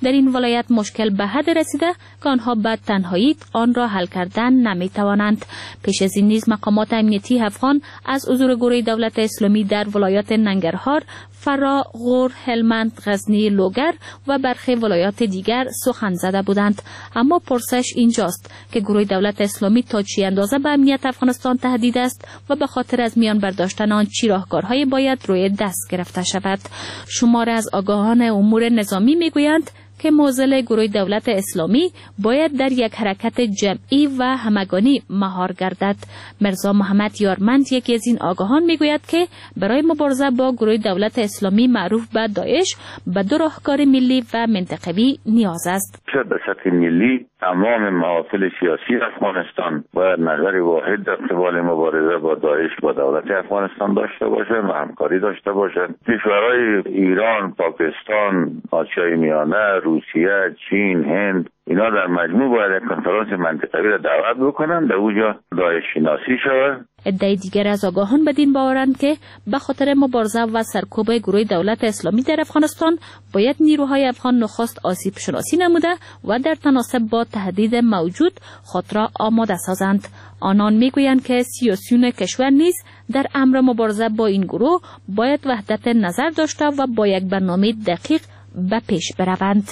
در این ولایت مشکل به حد رسیده که آنها به تنهایی آن را حل کردن نمی توانند. پیش از این نیز مقامات امنیتی افغان از حضور گروه دولت اسلامی در ولایات ننگرهار، فرا، غور، هلمند، غزنی، لوگر و برخی ولایات دیگر سخن زده بودند. اما پرسش اینجاست که گروه دولت اسلامی تا چی اندازه به امنیت افغانستان تهدید است و به خاطر از میان برداشتن آن چی راهکارهای باید روی دست گرفته شود. شمار از آگاهان امور نظامی میگویند که معضل گروه دولت اسلامی باید در یک حرکت جمعی و همگانی مهار گردد. مرزا محمد یارمند یکی از این آگاهان میگوید که برای مبارزه با گروه دولت اسلامی معروف به داعش به دو راهکار ملی و منطقوی نیاز است. به سطح ملی تمام محافل سیاسی افغانستان باید نظر واحد در قبال مبارزه با داعش با دولت افغانستان داشته باشند و همکاری داشته باشند. کشورهای ایران، پاکستان، آسیای میانه، روسیه، چین، هند، اینا در مجموع باید یک کنفرانس منطقوی را دعوت بکنند در اونجا داعش شناسی شود. عده دیگر از آگاهان بدین باورند که به خاطر مبارزه و سرکوب گروه دولت اسلامی در افغانستان باید نیروهای افغان نخست آسیب شناسی نموده و در تناسب با تهدید موجود خود را آماده سازند. آنان میگویند که سیاسیون کشور نیز در امر مبارزه با این گروه باید وحدت نظر داشته و با یک برنامه دقیق به پیش بروند.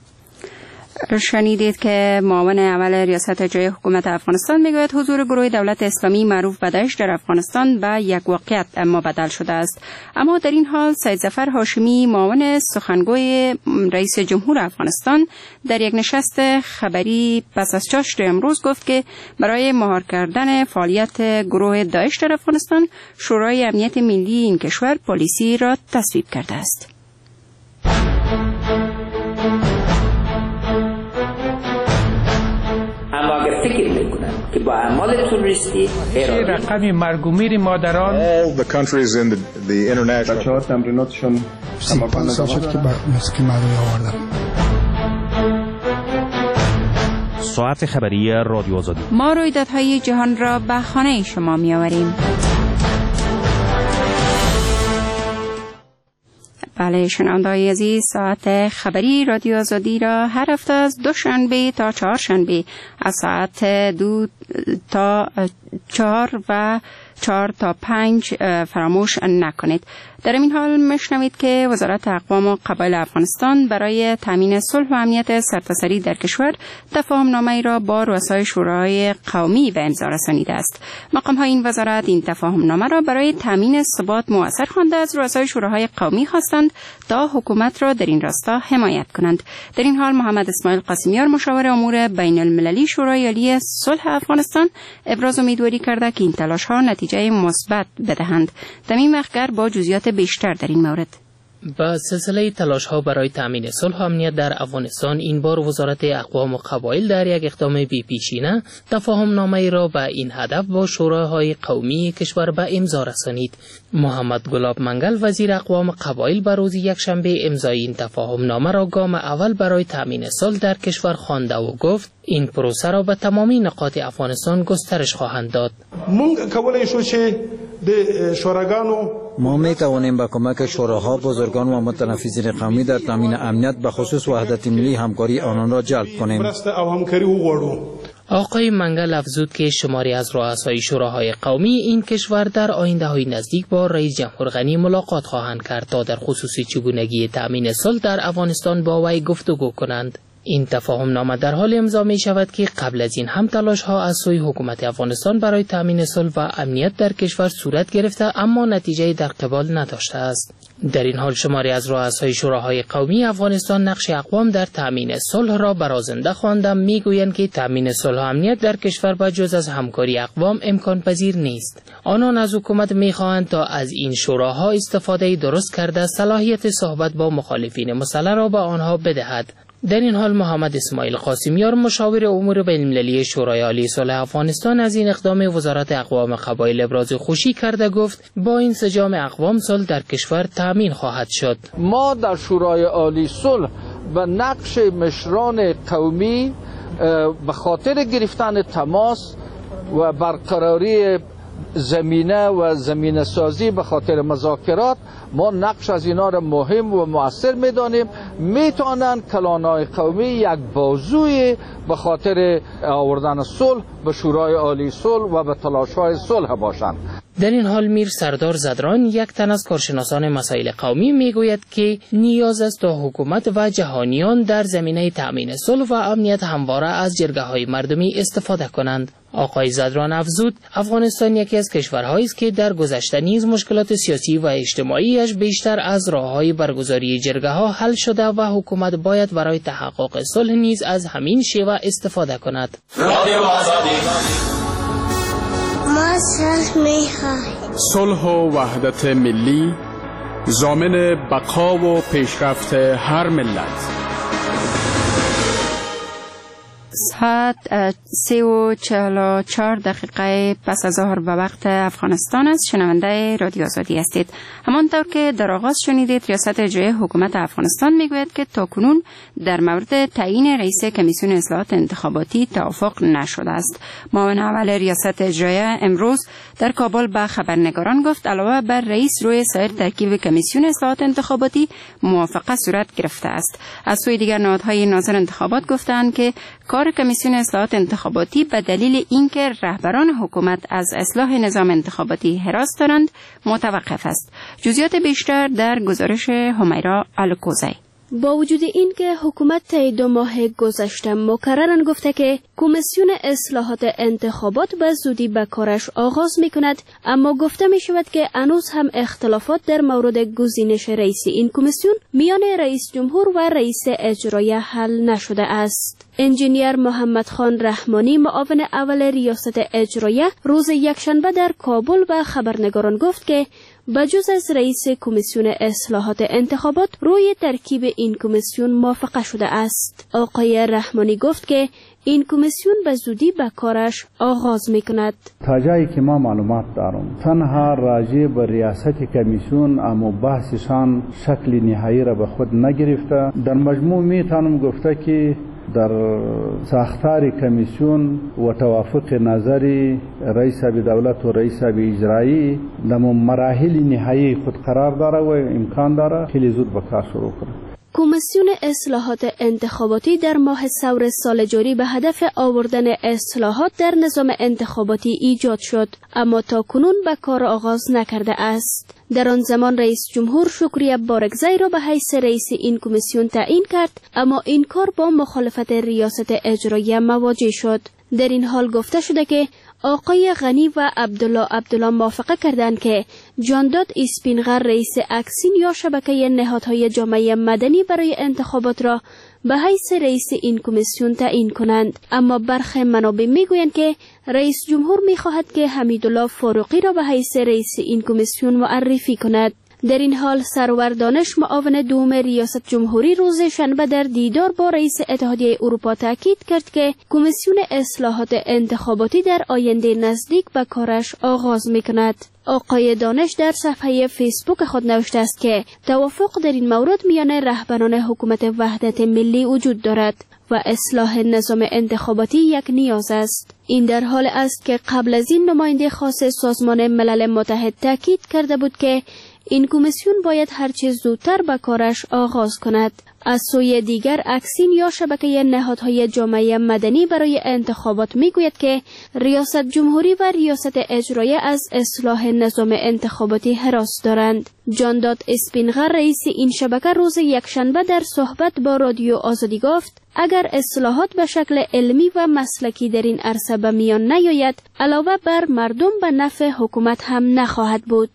شنیدید که معاون اول ریاست جای حکومت افغانستان میگوید حضور گروه دولت اسلامی معروف به داعش در افغانستان به یک واقعیت اما بدل شده است. اما در این حال سید ظفر هاشمی معاون سخنگوی رئیس جمهور افغانستان در یک نشست خبری پس از چاشت امروز گفت که برای مهار کردن فعالیت گروه داعش در افغانستان شورای امنیت ملی این کشور پالیسی را تصویب کرده است. فکر میکنن که با اعمال تروریستی رقم مرگ و میر مادران all the countries in the, the international بچه‌ها تمریناتشون پنج سال شد که مسکی مردم آوردن. ساعت خبری رادیو آزادی. ما رویدادهای جهان را به خانه شما می‌آوریم. بله شنونده‌های عزیز، ساعت خبری رادیو آزادی را هر هفته از دوشنبه تا چهارشنبه از ساعت دو تا چهار و چهار تا پنج فراموش نکنید. در این حال میشنوید که وزارت اقوام و قبایل افغانستان برای تامین صلح و امنیت سرتاسری در کشور تفاهم‌نامه‌ای را با رؤسای شورای قومی به امضا رسانیده است. مقام‌های این وزارت این تفاهم‌نامه را برای تامین ثبات مؤثر خوانده از رؤسای شوراهای قومی خواستند تا حکومت را در این راستا حمایت کنند. در این حال محمد اسماعیل قاسمیار مشاور امور بین المللی شورای عالی صلح افغانستان ابراز امیدواری کرده که این تلاش‌ها نتیجه مثبت بدهند. تمیم اخگر با جزئیات بیشتر در این مورد. با سلسله تلاش‌ها برای تامین صلح و امنیت در افغانستان این بار وزارت اقوام و قبایل در یک اقدام بی پیشینه تفاهم‌نامه‌ای را به این هدف با شوراهای قومی کشور به امضا رسانید. محمد گلاب منگل وزیر اقوام و قبایل به روز یکشنبه امضای این تفاهم‌نامه را گام اول برای تامین صلح در کشور خوانده و گفت این پروسه را به تمامی نقاط افغانستان گسترش خواهند داد. ما می توانیم با کمک شوراها، بزرگان و متنفذین قومی در تامین امنیت به خصوص وحدت ملی همکاری آنان را جلب کنیم. آقای منگل افزود که شماری از رؤسای شوراهای قومی این کشور در آینده‌های نزدیک با رئیس جمهور غنی ملاقات خواهند کرد تا در خصوص چگونگی تامین صلح در افغانستان با وی گفتگو کنند. این تفاهم‌نامه در حال امضا می شود که قبل از این هم تلاش‌ها از سوی حکومت افغانستان برای تامین صلح و امنیت در کشور صورت گرفته اما نتیجه در قبال نداشته است. در این حال شماری از رؤسای شوراهای قومی افغانستان نقش اقوام در تامین صلح را برازنده خوانده میگویند که تامین صلح و امنیت در کشور با جز از همکاری اقوام امکان پذیر نیست. آنان از حکومت میخواهند تا از این شوراها استفاده درست کرده صلاحیت صحبت با مخالفین مسلح را به آنها بدهد. در این حال محمد اسماعیل قاسمیار مشاور امور بین المللی شورای عالی صلح افغانستان از این اقدام وزارت اقوام قبایل ابراز خوشی کرده گفت با این انسجام اقوام صلح در کشور تامین خواهد شد. ما در شورای عالی صلح و نقش مشران قومی به خاطر گرفتن تماس و برقراری زمینه و زمینه سازی به خاطر مذاکرات ما نقش از اینا را مهم و مؤثر میدانیم. میتونن کلانهای قومی یک بازوی به خاطر آوردن صلح به شورای عالی صلح و به تلاش‌های صلح باشند. در این حال میر سردار زدران، یک تن از کارشناسان مسائل قومی، میگوید که نیاز است تا حکومت و جهانیان در زمینه تأمین صلح و امنیت همواره از جرگه‌های مردمی استفاده کنند. آقای زدران افزود افغانستان یکی از کشورهایی است که در گذشته نیز مشکلات سیاسی و اجتماعیش بیشتر از راه‌های برگزاری جرگه‌ها حل شده و حکومت باید برای تحقق صلح نیز از همین شیوه استفاده کند. ما صلح می‌خواهیم. صلح و وحدت ملی ضامن بقا و پیشرفت هر ملت. ساعت سه و چهل و چهار دقیقه پس از ظهر به وقت افغانستان است. شنونده رادیو آزادی هستید. همانطور که در آغاز شنیدید، ریاست اجرایی حکومت افغانستان میگوید که تاکنون در مورد تعیین رئیس کمیسیون اصلاحات انتخاباتی توافق نشده است. معاون اول ریاست اجرایی امروز در کابل به خبرنگاران گفت علاوه بر رئیس روی سایر ترکیب کمیسیون اصلاحات انتخاباتی موافقه صورت گرفته است. از سوی دیگر نهادهای ناظر انتخابات گفتند که کار کمیسیون اصلاحات انتخاباتی به دلیل اینکه رهبران حکومت از اصلاح نظام انتخاباتی حراس دارند متوقف است. جزئیات بیشتر در گزارش همیرا الکوزی. با وجود این که حکومت طی دو ماه گذشته مکرراً گفته که کمیسیون اصلاحات انتخابات به زودی به کارش آغاز می کند، اما گفته می شود که هنوز هم اختلافات در مورد گزینش رئیس این کمیسیون میان رئیس جمهور و رئیس اجرایی حل نشده است. انجینیر محمد خان رحمانی، معاون اول ریاست اجرایی، روز یکشنبه در کابل به خبرنگاران گفت که بجز از رئیس کمیسیون اصلاحات انتخابات روی ترکیب این کمیسیون موافقه شده است. آقای رحمانی گفت که این کمیسیون به زودی به کارش آغاز میکند. تا جایی که ما معلومات دارم تنها راجع به ریاست کمیسیون اما بحثشان شکل نهایی را به خود نگرفته. در مجموع میتونم گفته که در ساختار کمیسیون و توافق نظری رئیس دولت و رئیس اجرایی در مراحل نهایی خود قرار داره و امکان داره خیلی زود به کار شروع کنه. کمیسیون اصلاحات انتخاباتی در ماه ثور سال جاری به هدف آوردن اصلاحات در نظام انتخاباتی ایجاد شد، اما تا کنون به کار آغاز نکرده است. در آن زمان رئیس جمهور شکری بارکزی را به حیث رئیس این کمیسیون تعیین کرد، اما این کار با مخالفت ریاست اجرایی مواجه شد. در این حال گفته شده که آقای غنی و عبدالله عبدالله موافقه کردند که جانداد اسپینغر رئیس اکسین یا شبکه نهادهای جامعه مدنی برای انتخابات را به حیث رئیس این کمیسیون تعیین کنند، اما برخی منابع میگویند که رئیس جمهور میخواهد که حمیدالله فاروقی را به حیث رئیس این کمیسیون معرفی کند. در این حال سرور دانش، معاون دوم ریاست جمهوری، روز شنبه در دیدار با رئیس اتحادیه اروپا تاکید کرد که کمیسیون اصلاحات انتخاباتی در آینده نزدیک به کارش آغاز میکند. آقای دانش در صفحه فیسبوک خود نوشته است که توافق در این مورد میان رهبران حکومت وحدت ملی وجود دارد و اصلاح نظام انتخاباتی یک نیاز است. این در حال است که قبل از این نماینده خاص سازمان ملل متحد تاکید کرده بود که این کمیسیون باید هرچه زودتر به کارش آغاز کند. از سوی دیگر اکسین یا شبکه نهادهای جامعه مدنی برای انتخابات میگوید که ریاست جمهوری و ریاست اجرایی از اصلاح نظام انتخاباتی هراس دارند. جانداد اسپینغر رئیس این شبکه روز یکشنبه در صحبت با رادیو آزادی گفت اگر اصلاحات به شکل علمی و مسلکی در این عرصه به میان نیاید، علاوه بر مردم به نفع حکومت هم نخواهد بود.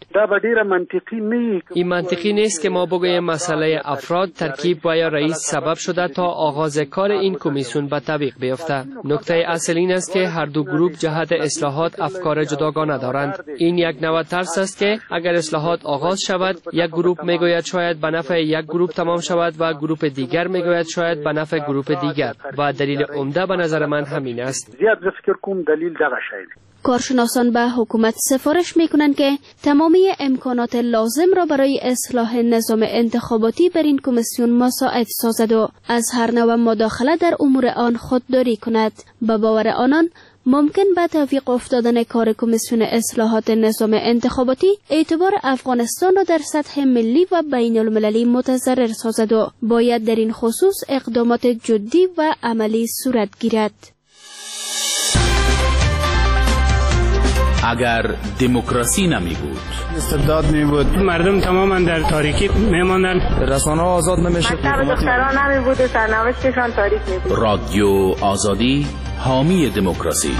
این منطقی نیست که ما بگوییم مسئله افراد، ترکیب و یا رئیس سبب شده تا آغاز کار این کمیسیون به تعویق بیفته. نکته اصلی این است که هر دو گروه جهت اصلاحات افکار جداگانه دارند. این یک نوع ترس است که اگر اصلاحات آغاز شود، یک گروه میگوید شاید به نفع یک گروه تمام شود و گروه دیگر میگوید شاید به نفع گروه دیگر، و دلیل عمده به نظر من همین است. کارشناسان به حکومت سفارش میکنند که تمامی امکانات لازم را برای اصلاح نظام انتخاباتی بر این کمیسیون مساعد سازد و از هر نوع مداخله در امور آن خودداری کند. به باور آنان ممکن به توفیق افتادن کار کمیسیون اصلاحات نظام انتخاباتی اعتبار افغانستان را در سطح ملی و بین المللی متضرر سازد و باید در این خصوص اقدامات جدی و عملی صورت گیرد. اگر دموکراسی نمی بود، استبداد می بود، مردم تماما در تاریکی می ماندن، رسانه‌ها آزاد نمیشد، مکتب دختران نمی بود و سرنوشتشان تاریک می بود. رادیو آزادی حامی دموکراسی.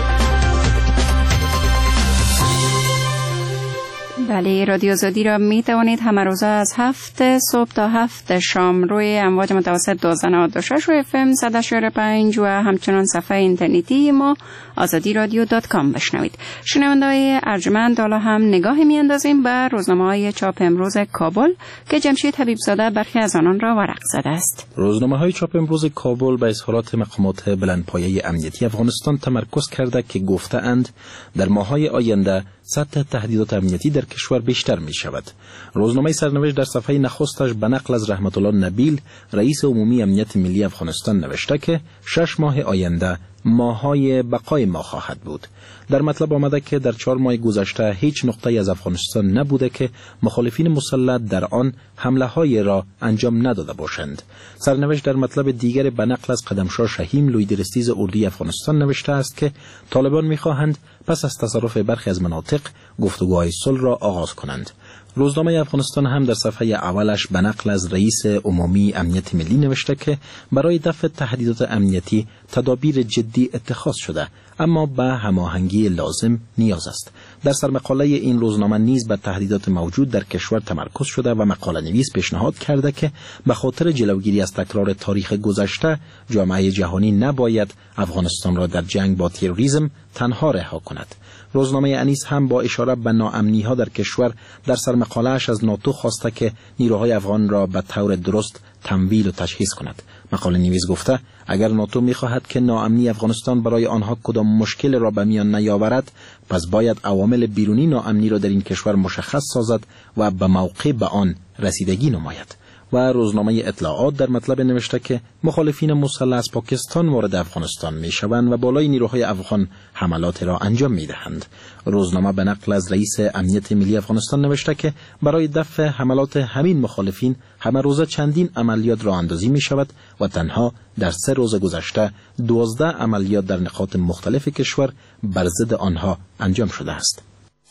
بله، رادیو آزادی را می توانید همه روزه از هفت صبح تا هفت شام روی امواج متوسط دوازده نود و شش و اف ام صد و شش و پنج و همچنان صفحه اینترنتی ما آزادی رادیو دات کام بشنوید. شنونده‌های ارجمند، حالا هم نگاهی می اندازیم به روزنامه‌های چاپ امروز کابل که جمشید حبیبزاده برخی از آنان را ورق زده است. روزنامه‌های چاپ امروز کابل به اظهارات مقامات بلندپایه امنیتی افغانستان تمرکز کرده که گفته‌اند در ماه‌های آینده سطح تهدیدات امنیتی در کشور بیشتر می شود. روزنامه سرنوشت در صفحه نخستش به نقل از رحمت الله نبیل رئیس عمومی امنیت ملی افغانستان نوشته که شش ماه آینده ماه‌های بقای ما خواهد بود. در مطلب آمده که در چهار ماه گذشته هیچ نقطه‌ای از افغانستان نبوده که مخالفین مسلح در آن حمله‌های را انجام نداده باشند. سرنوشت در مطلب دیگر به نقل از قدمشاه شهیم لوی درستیز اردوی افغانستان نوشته است که طالبان می‌خواهند پس از تصرف برخی از مناطق گفتگوهای صلح را آغاز کنند. روزنامه افغانستان هم در صفحه اولش به نقل از رئیس عمومی امنیت ملی نوشته که برای دفع تهدیدات امنیتی تدابیر جدی اتخاذ شده، اما به هماهنگی لازم نیاز است. در سرمقاله این روزنامه نیز به تهدیدات موجود در کشور تمرکز شده و مقاله نویس پیشنهاد کرده که به خاطر جلوگیری از تکرار تاریخ گذشته جامعه جهانی نباید افغانستان را در جنگ با تروریسم تنها رها کند. روزنامه انیس هم با اشاره به ناامنی‌ها در کشور در سرمقاله‌اش از ناتو خواسته که نیروهای افغان را به طور درست تمویل و تشخیص کند. مقاله نویس گفته اگر ناتو می‌خواهد که ناامنی افغانستان برای آنها کدام مشکل را به میان نیاورد، پس باید عوامل بیرونی ناامنی را در این کشور مشخص سازد و به موقع به آن رسیدگی نماید. و روزنامه اطلاعات در مطلب نوشته که مخالفین مسلح از پاکستان وارد افغانستان میشوند و بالای نیروهای افغان حملات را انجام میدهند. روزنامه به نقل از رئیس امنیت ملی افغانستان نوشته که برای دفع حملات همین مخالفین همه روزه چندین عملیات راه اندازی می شود و تنها در سه روز گذشته دوازده عملیات در نقاط مختلف کشور بر ضد آنها انجام شده است.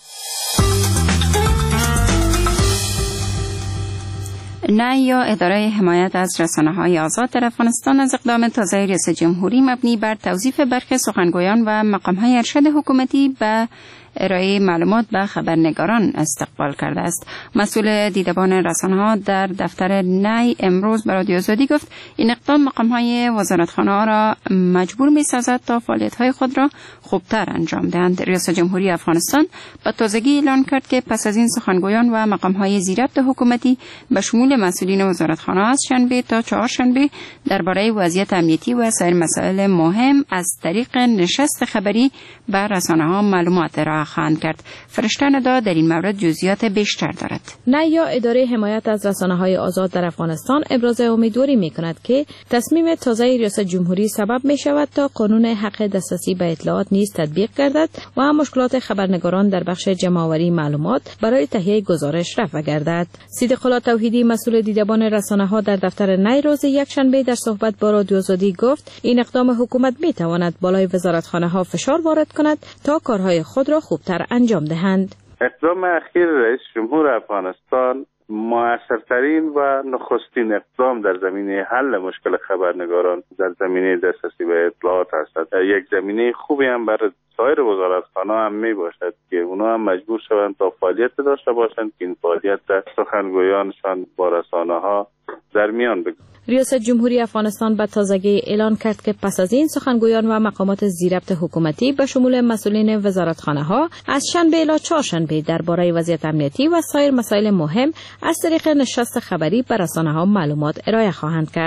نه یا اداره حمایت از رسانه‌های آزاد در افغانستان از اقدام تازه ریاست جمهوری مبنی بر توظیف برخی سخنگویان و مقام‌های ارشد حکومتی به ارائه معلومات به خبرنگاران استقبال کرده است. مسئول دیدبان رسانه‌ها در دفتر نی امروز به رادیو آزادی گفت این اقدام مقام‌های وزارتخانه‌ها را مجبور می‌سازد تا فعالیت‌های خود را خوبتر انجام دهند. ریاست جمهوری افغانستان به تازگی اعلان کرد که پس از این سخنگویان و مقام‌های زیربط حکومتی به شمول مسئولین وزارتخانه از شنبه تا چهارشنبه درباره وضعیت امنیتی و سایر مسائل مهم از طریق نشست خبری به رسانه‌ها معلومات را خواهند کرد. فرشته ندا در این مورد جزئیات بیشتر دارد. نه یا اداره حمایت از رسانه‌های آزاد در افغانستان ابراز امیدواری می‌کند که تصمیم تازه ریاست جمهوری سبب می‌شود تا قانون حق دسترسی به اطلاعات نیز تطبیق گردد و مشکلات خبرنگاران در بخش جمع‌آوری معلومات برای تهیه گزارش رفع گردد. صدیق الله توحیدی مسئول دیدبان رسانه‌ها در دفتر نی روز یکشنبه در صحبت با رادیو آزادی گفت این اقدام حکومت می‌تواند بالای وزارتخانه‌ها فشار وارد کند تا کارهای خود را خوبتر انجام دهند. اقدام اخیر رئیس جمهور افغانستان موثرترین و نخستین اقدام در زمینه حل مشکل خبرنگاران در زمینه دسترسی به اطلاعات است. یک زمینه خوبی هم برای سایر وزارتخانه هم می باشد که اونا هم مجبور شوند تا فعالیت داشته باشند که این فعالیت در سخنگویانشان با رسانه ها در میان بگذارند. ریاست جمهوری افغانستان به تازگی اعلان کرد که پس از این سخنگویان و مقامات زیربط حکومتی به شمول مسئولین وزارتخانه ها از شنبه الی چهارشنبه درباره وضعیت امنیتی و سایر مسائل مهم از طریق نشست خبری به رسانه ها معلومات ارائه خواهند کرد.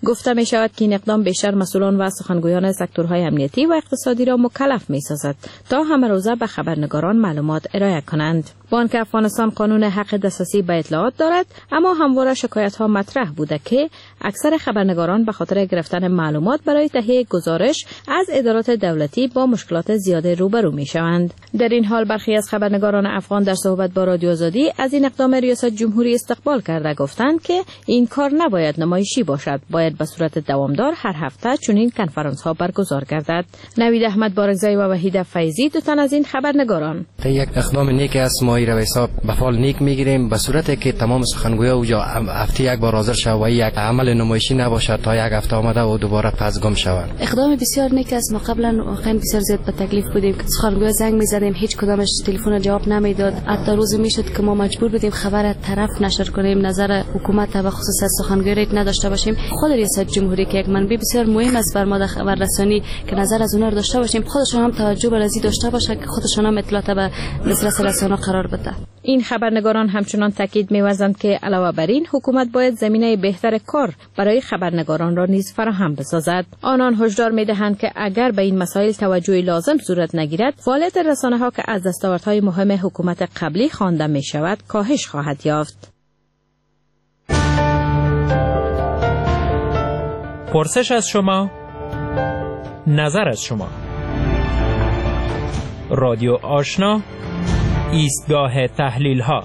گفته می شود که این اقدام بیشتر مسئولان و سخنگویان سکتورهای امنیتی و اقتصادی را مکلف می سازد تا همه روزه به خبرنگاران معلومات ارائه کنند. با آنکه افغانستان قانون حق دسترسی به اطلاعات دارد، اما همواره شکایت ها مطرح بوده که اکثر خبرنگاران به خاطر گرفتن معلومات برای تهیه گزارش از ادارات دولتی با مشکلات زیاده روبرو می شوند. در این حال برخی از خبرنگاران افغان در صحبت با رادیو آزادی از این اقدام ریاست جمهوری استقبال کرده گفتند که این کار نباید نمایشی باشد، باید به صورت دوامدار هر هفته چنین کنفرانس ها برگزار گردد. نوید احمد بارگزایی و وحید فیضی دو تن از این خبرنگاران یک اقدام نیک است، ما این رو حساب به فال نیک میگیریم، به صورتی که تمام سخنگویا اوجا هفته یک بار حاضر شود و یک عمل نمایشی نباشد تا یک هفته آمده و دوباره پس گم شود. اقدام بسیار نیک است. ما قبلا واقعا بسیار زیاد به تکلیف بودیم که سخنگویا زنگ میزدیم هیچ کدامش تلفن جواب نمیداد. حتی روزی میشد که ما مجبور بودیم خبر طرف نشر کنیم، نظر حکومت به خصوص سخنگوی نداشته باشیم. خود ریاست جمهوری که یک منبع بسیار مهم است بر ما در خبررسانی که نظر از اونها داشته باشیم، خودشون هم توجه به رسید داشته باشه که خودشون هم اطلاعات به دسترس رسانه قرار بده. این خبرنگاران همچنان تاکید می‌ورزند که علاوه بر این حکومت باید زمینه بهتر کار برای خبرنگاران را نیز فراهم بسازد. آنان هشدار می‌دهند که اگر به این مسائل توجه لازم صورت نگیرد، فعالیت رسانه‌ها که از دستاوردهای مهم حکومت قبلی خوانده می‌شود کاهش خواهد یافت. پرسش از شما، نظر از شما. رادیو آشنا، ایستگاه تحلیل ها.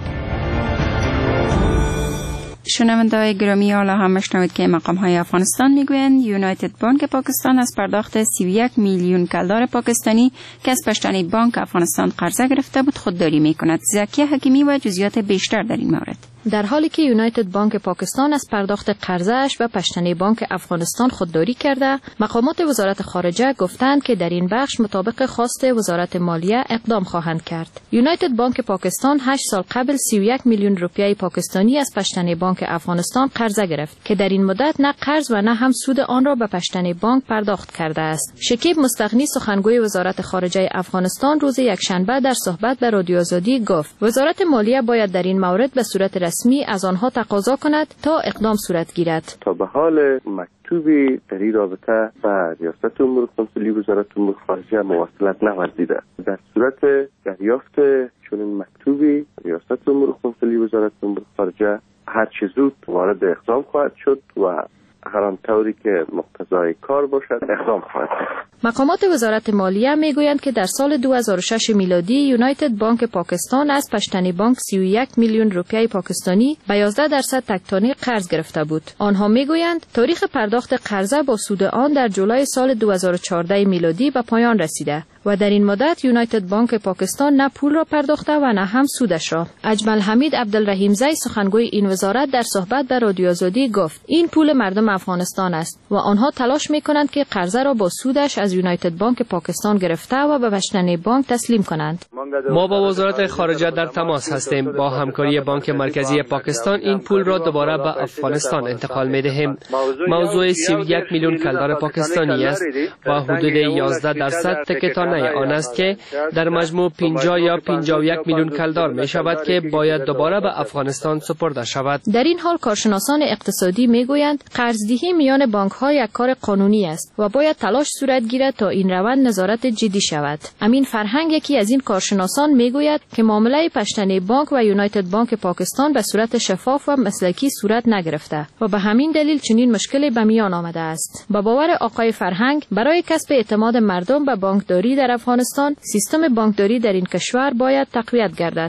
شنونده‌های گرامی، حالا هم مشنوید که مقام های افغانستان میگویند یونایتد بانک پاکستان از پرداخت سی و یک میلیون کلدار پاکستانی که از پشتنی بانک افغانستان قرضه گرفته بود خودداری میکند. زکیه حکیمی و جزئیات بیشتر در این مورد. در حالی که یونایتد بانک پاکستان از پرداخت قرضه‌اش و پشتنی بانک افغانستان خودداری کرده، مقامات وزارت خارجه گفتند که در این بخش مطابق خواست وزارت مالیه اقدام خواهند کرد. یونایتد بانک پاکستان هشت سال قبل سی و یک میلیون روپیه پاکستانی از پشتنی بانک افغانستان قرضه گرفت که در این مدت نه قرض و نه هم سود آن را به پشتنی بانک پرداخت کرده است. شکیب مستغنی سخنگوی وزارت خارجه افغانستان روز یکشنبه در صحبت با رادیو آزادی گفت وزارت مالیه باید در این مورد به صورت رسمی از آنها تقاضا کند تا اقدام صورت گیرد. تا به حال مکتوبی در این رابطه به ریاست امور کنسولی وزارت امور خارجه موصلت نورزیده. در صورت دریافت چنین مکتوبی ریاست امور کنسولی وزارت امور خارجه هر چه زود وارد اقدام خواهد شد و هر آن طوری که مقتضای کار باشد اقدام خواهد شد. مقامات وزارت مالیه میگویند که در سال دو هزار و شش میلادی یونایتد بانک پاکستان از پشتنی بانک سی و یک میلیون روپیه پاکستانی به یازده درصد تکتونی قرض گرفته بود. آنها میگویند تاریخ پرداخت قرضه با سود آن در جولای سال دو هزار و چهارده میلادی به پایان رسیده و در این مدت یونایتد بانک پاکستان نه پول را پرداخته و نه هم سودش را. اجمل حمید عبدالرحیم زی سخنگوی این وزارت در صحبت با رادیو آزادی گفت این پول مردم افغانستان است و آنها تلاش میکنند که قرضه را با سودش از یونایتد بانک پاکستان گرفته و به پشتنی بانک تسلیم کنند. ما با وزارت خارجه در تماس هستیم. با همکاری بانک مرکزی پاکستان این پول را دوباره به افغانستان انتقال می‌دهیم. موضوع سی و یک میلیون کلدار پاکستانی است و حدود یازده درصد تکتانه آن است که در مجموع پنجاه یا پنجاه و یک میلیون کلدار می شود که باید دوباره به افغانستان سپرده شود. در این حال کارشناسان اقتصادی می گویند قرضدهی میان بانک ها یک کار قانونی است و باید تلاش صورت گیرد تا این روند نظارت جدی شود. امین فرهنگ یکی از این کارشناسان می گوید که معامله پشتنی بانک و یونایتد بانک پاکستان به صورت شفاف و مسلکی صورت نگرفته و به همین دلیل چنین مشکلی به میان آمده است. با باور آقای فرهنگ برای کسب اعتماد مردم به بانکداری در افغانستان سیستم بانکداری در این کشور باید تقویت گردد.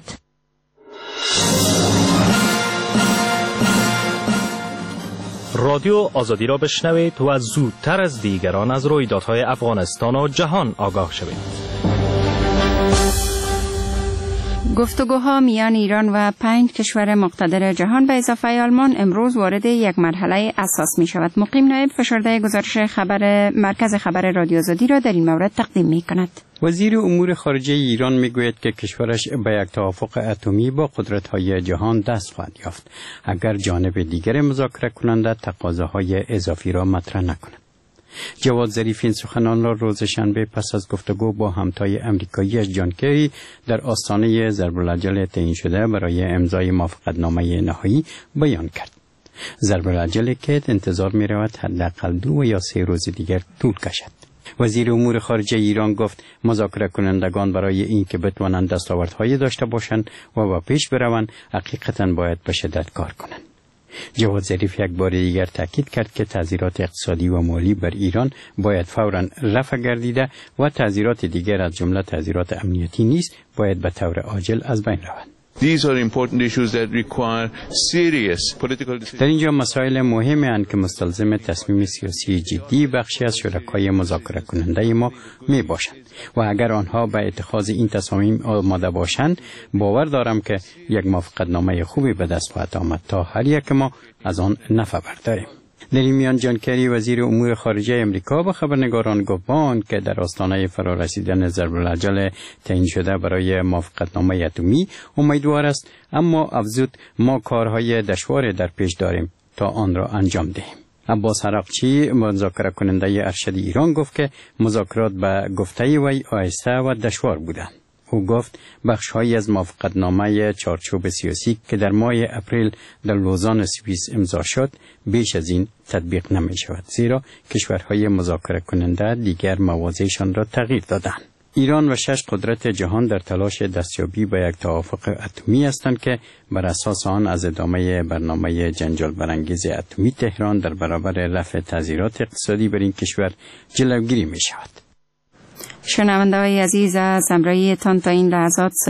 رادیو آزادی را بشنوید و زودتر از دیگران از رویدادهای افغانستان و جهان آگاه شوید. گفتگوها میان ایران و پنج کشور مقتدر جهان به اضافه آلمان امروز وارد یک مرحله اساس می شود. مقیم نایب فشرده گزارش خبر مرکز خبر رادیو آزادی را در این مورد تقدیم می کند. وزیر امور خارجه ایران می گوید که کشورش به یک توافق اتمی با قدرت‌های جهان دست خواهد یافت اگر جانب دیگر مذاکره کننده تقاضاهای اضافی را مطرح نکند. جواد ظریف این سخنان را روز شنبه پس از گفتگو با همتای امریکایی جان کری در آستانه ضرب الاجل تعیین شده برای امضای موافقتنامه نهایی بیان کرد. ضرب العجل که انتظار می رود حداقل دو یا سه روز دیگر طول کشد. وزیر امور خارجه ایران گفت مذاکره کنندگان برای اینکه بتوانند دستاوردهایی داشته باشند و با پیش بروند حقیقتا باید به شدت کار کنند. جواد ظریف یک بار دیگر تاکید کرد که تعزیرات اقتصادی و مالی بر ایران باید فوراً رفع گردیده و تعزیرات دیگر از جمله تعزیرات امنیتی نیز باید به طور عاجل از بین روند. These are important issues that require serious political decisions. در اینجا مسائل مهمی هستند که مستلزم تصمیم سیاسی جدی بخشی از شرکای مذاکره کننده ما می باشند و اگر آنها به اتخاذ این تصامیم آماده باشند باور دارم که یک موافقتنامه خوبی به دست خواهد آمد تا هر یک ما از آن نفع برداریم. در این میان جان کری وزیر امور خارجه امریکا به خبرنگاران گفت که در آستانه فرارسیدن ضرب العجل تعیین شده برای موافقتنامه اتمی امیدوار است، اما افزود ما کارهای دشوار در پیش داریم تا آن را انجام دهیم. عباس حرقچی مذاکره کننده ارشد ایران گفت که مذاکرات به گفته وی آهسته و دشوار بودند. او گفت بخش‌هایی از موافقتنامه چارچوب سیاسی که در ماه اپریل در لوزان سوئیس امضا شد بیش از این تطبیق نمی شود، زیرا کشورهای مذاکره کننده دیگر موازیشان را تغییر دادند. ایران و شش قدرت جهان در تلاش دستیابی به یک توافق اتمی هستند که بر اساس آن از ادامه برنامه جنجال برانگیز اتمی تهران در برابر رفع تعزیرات اقتصادی بر این کشور جلوگیری می شود. شنونده‌های عزیز، از همراهیتان تا این لحظات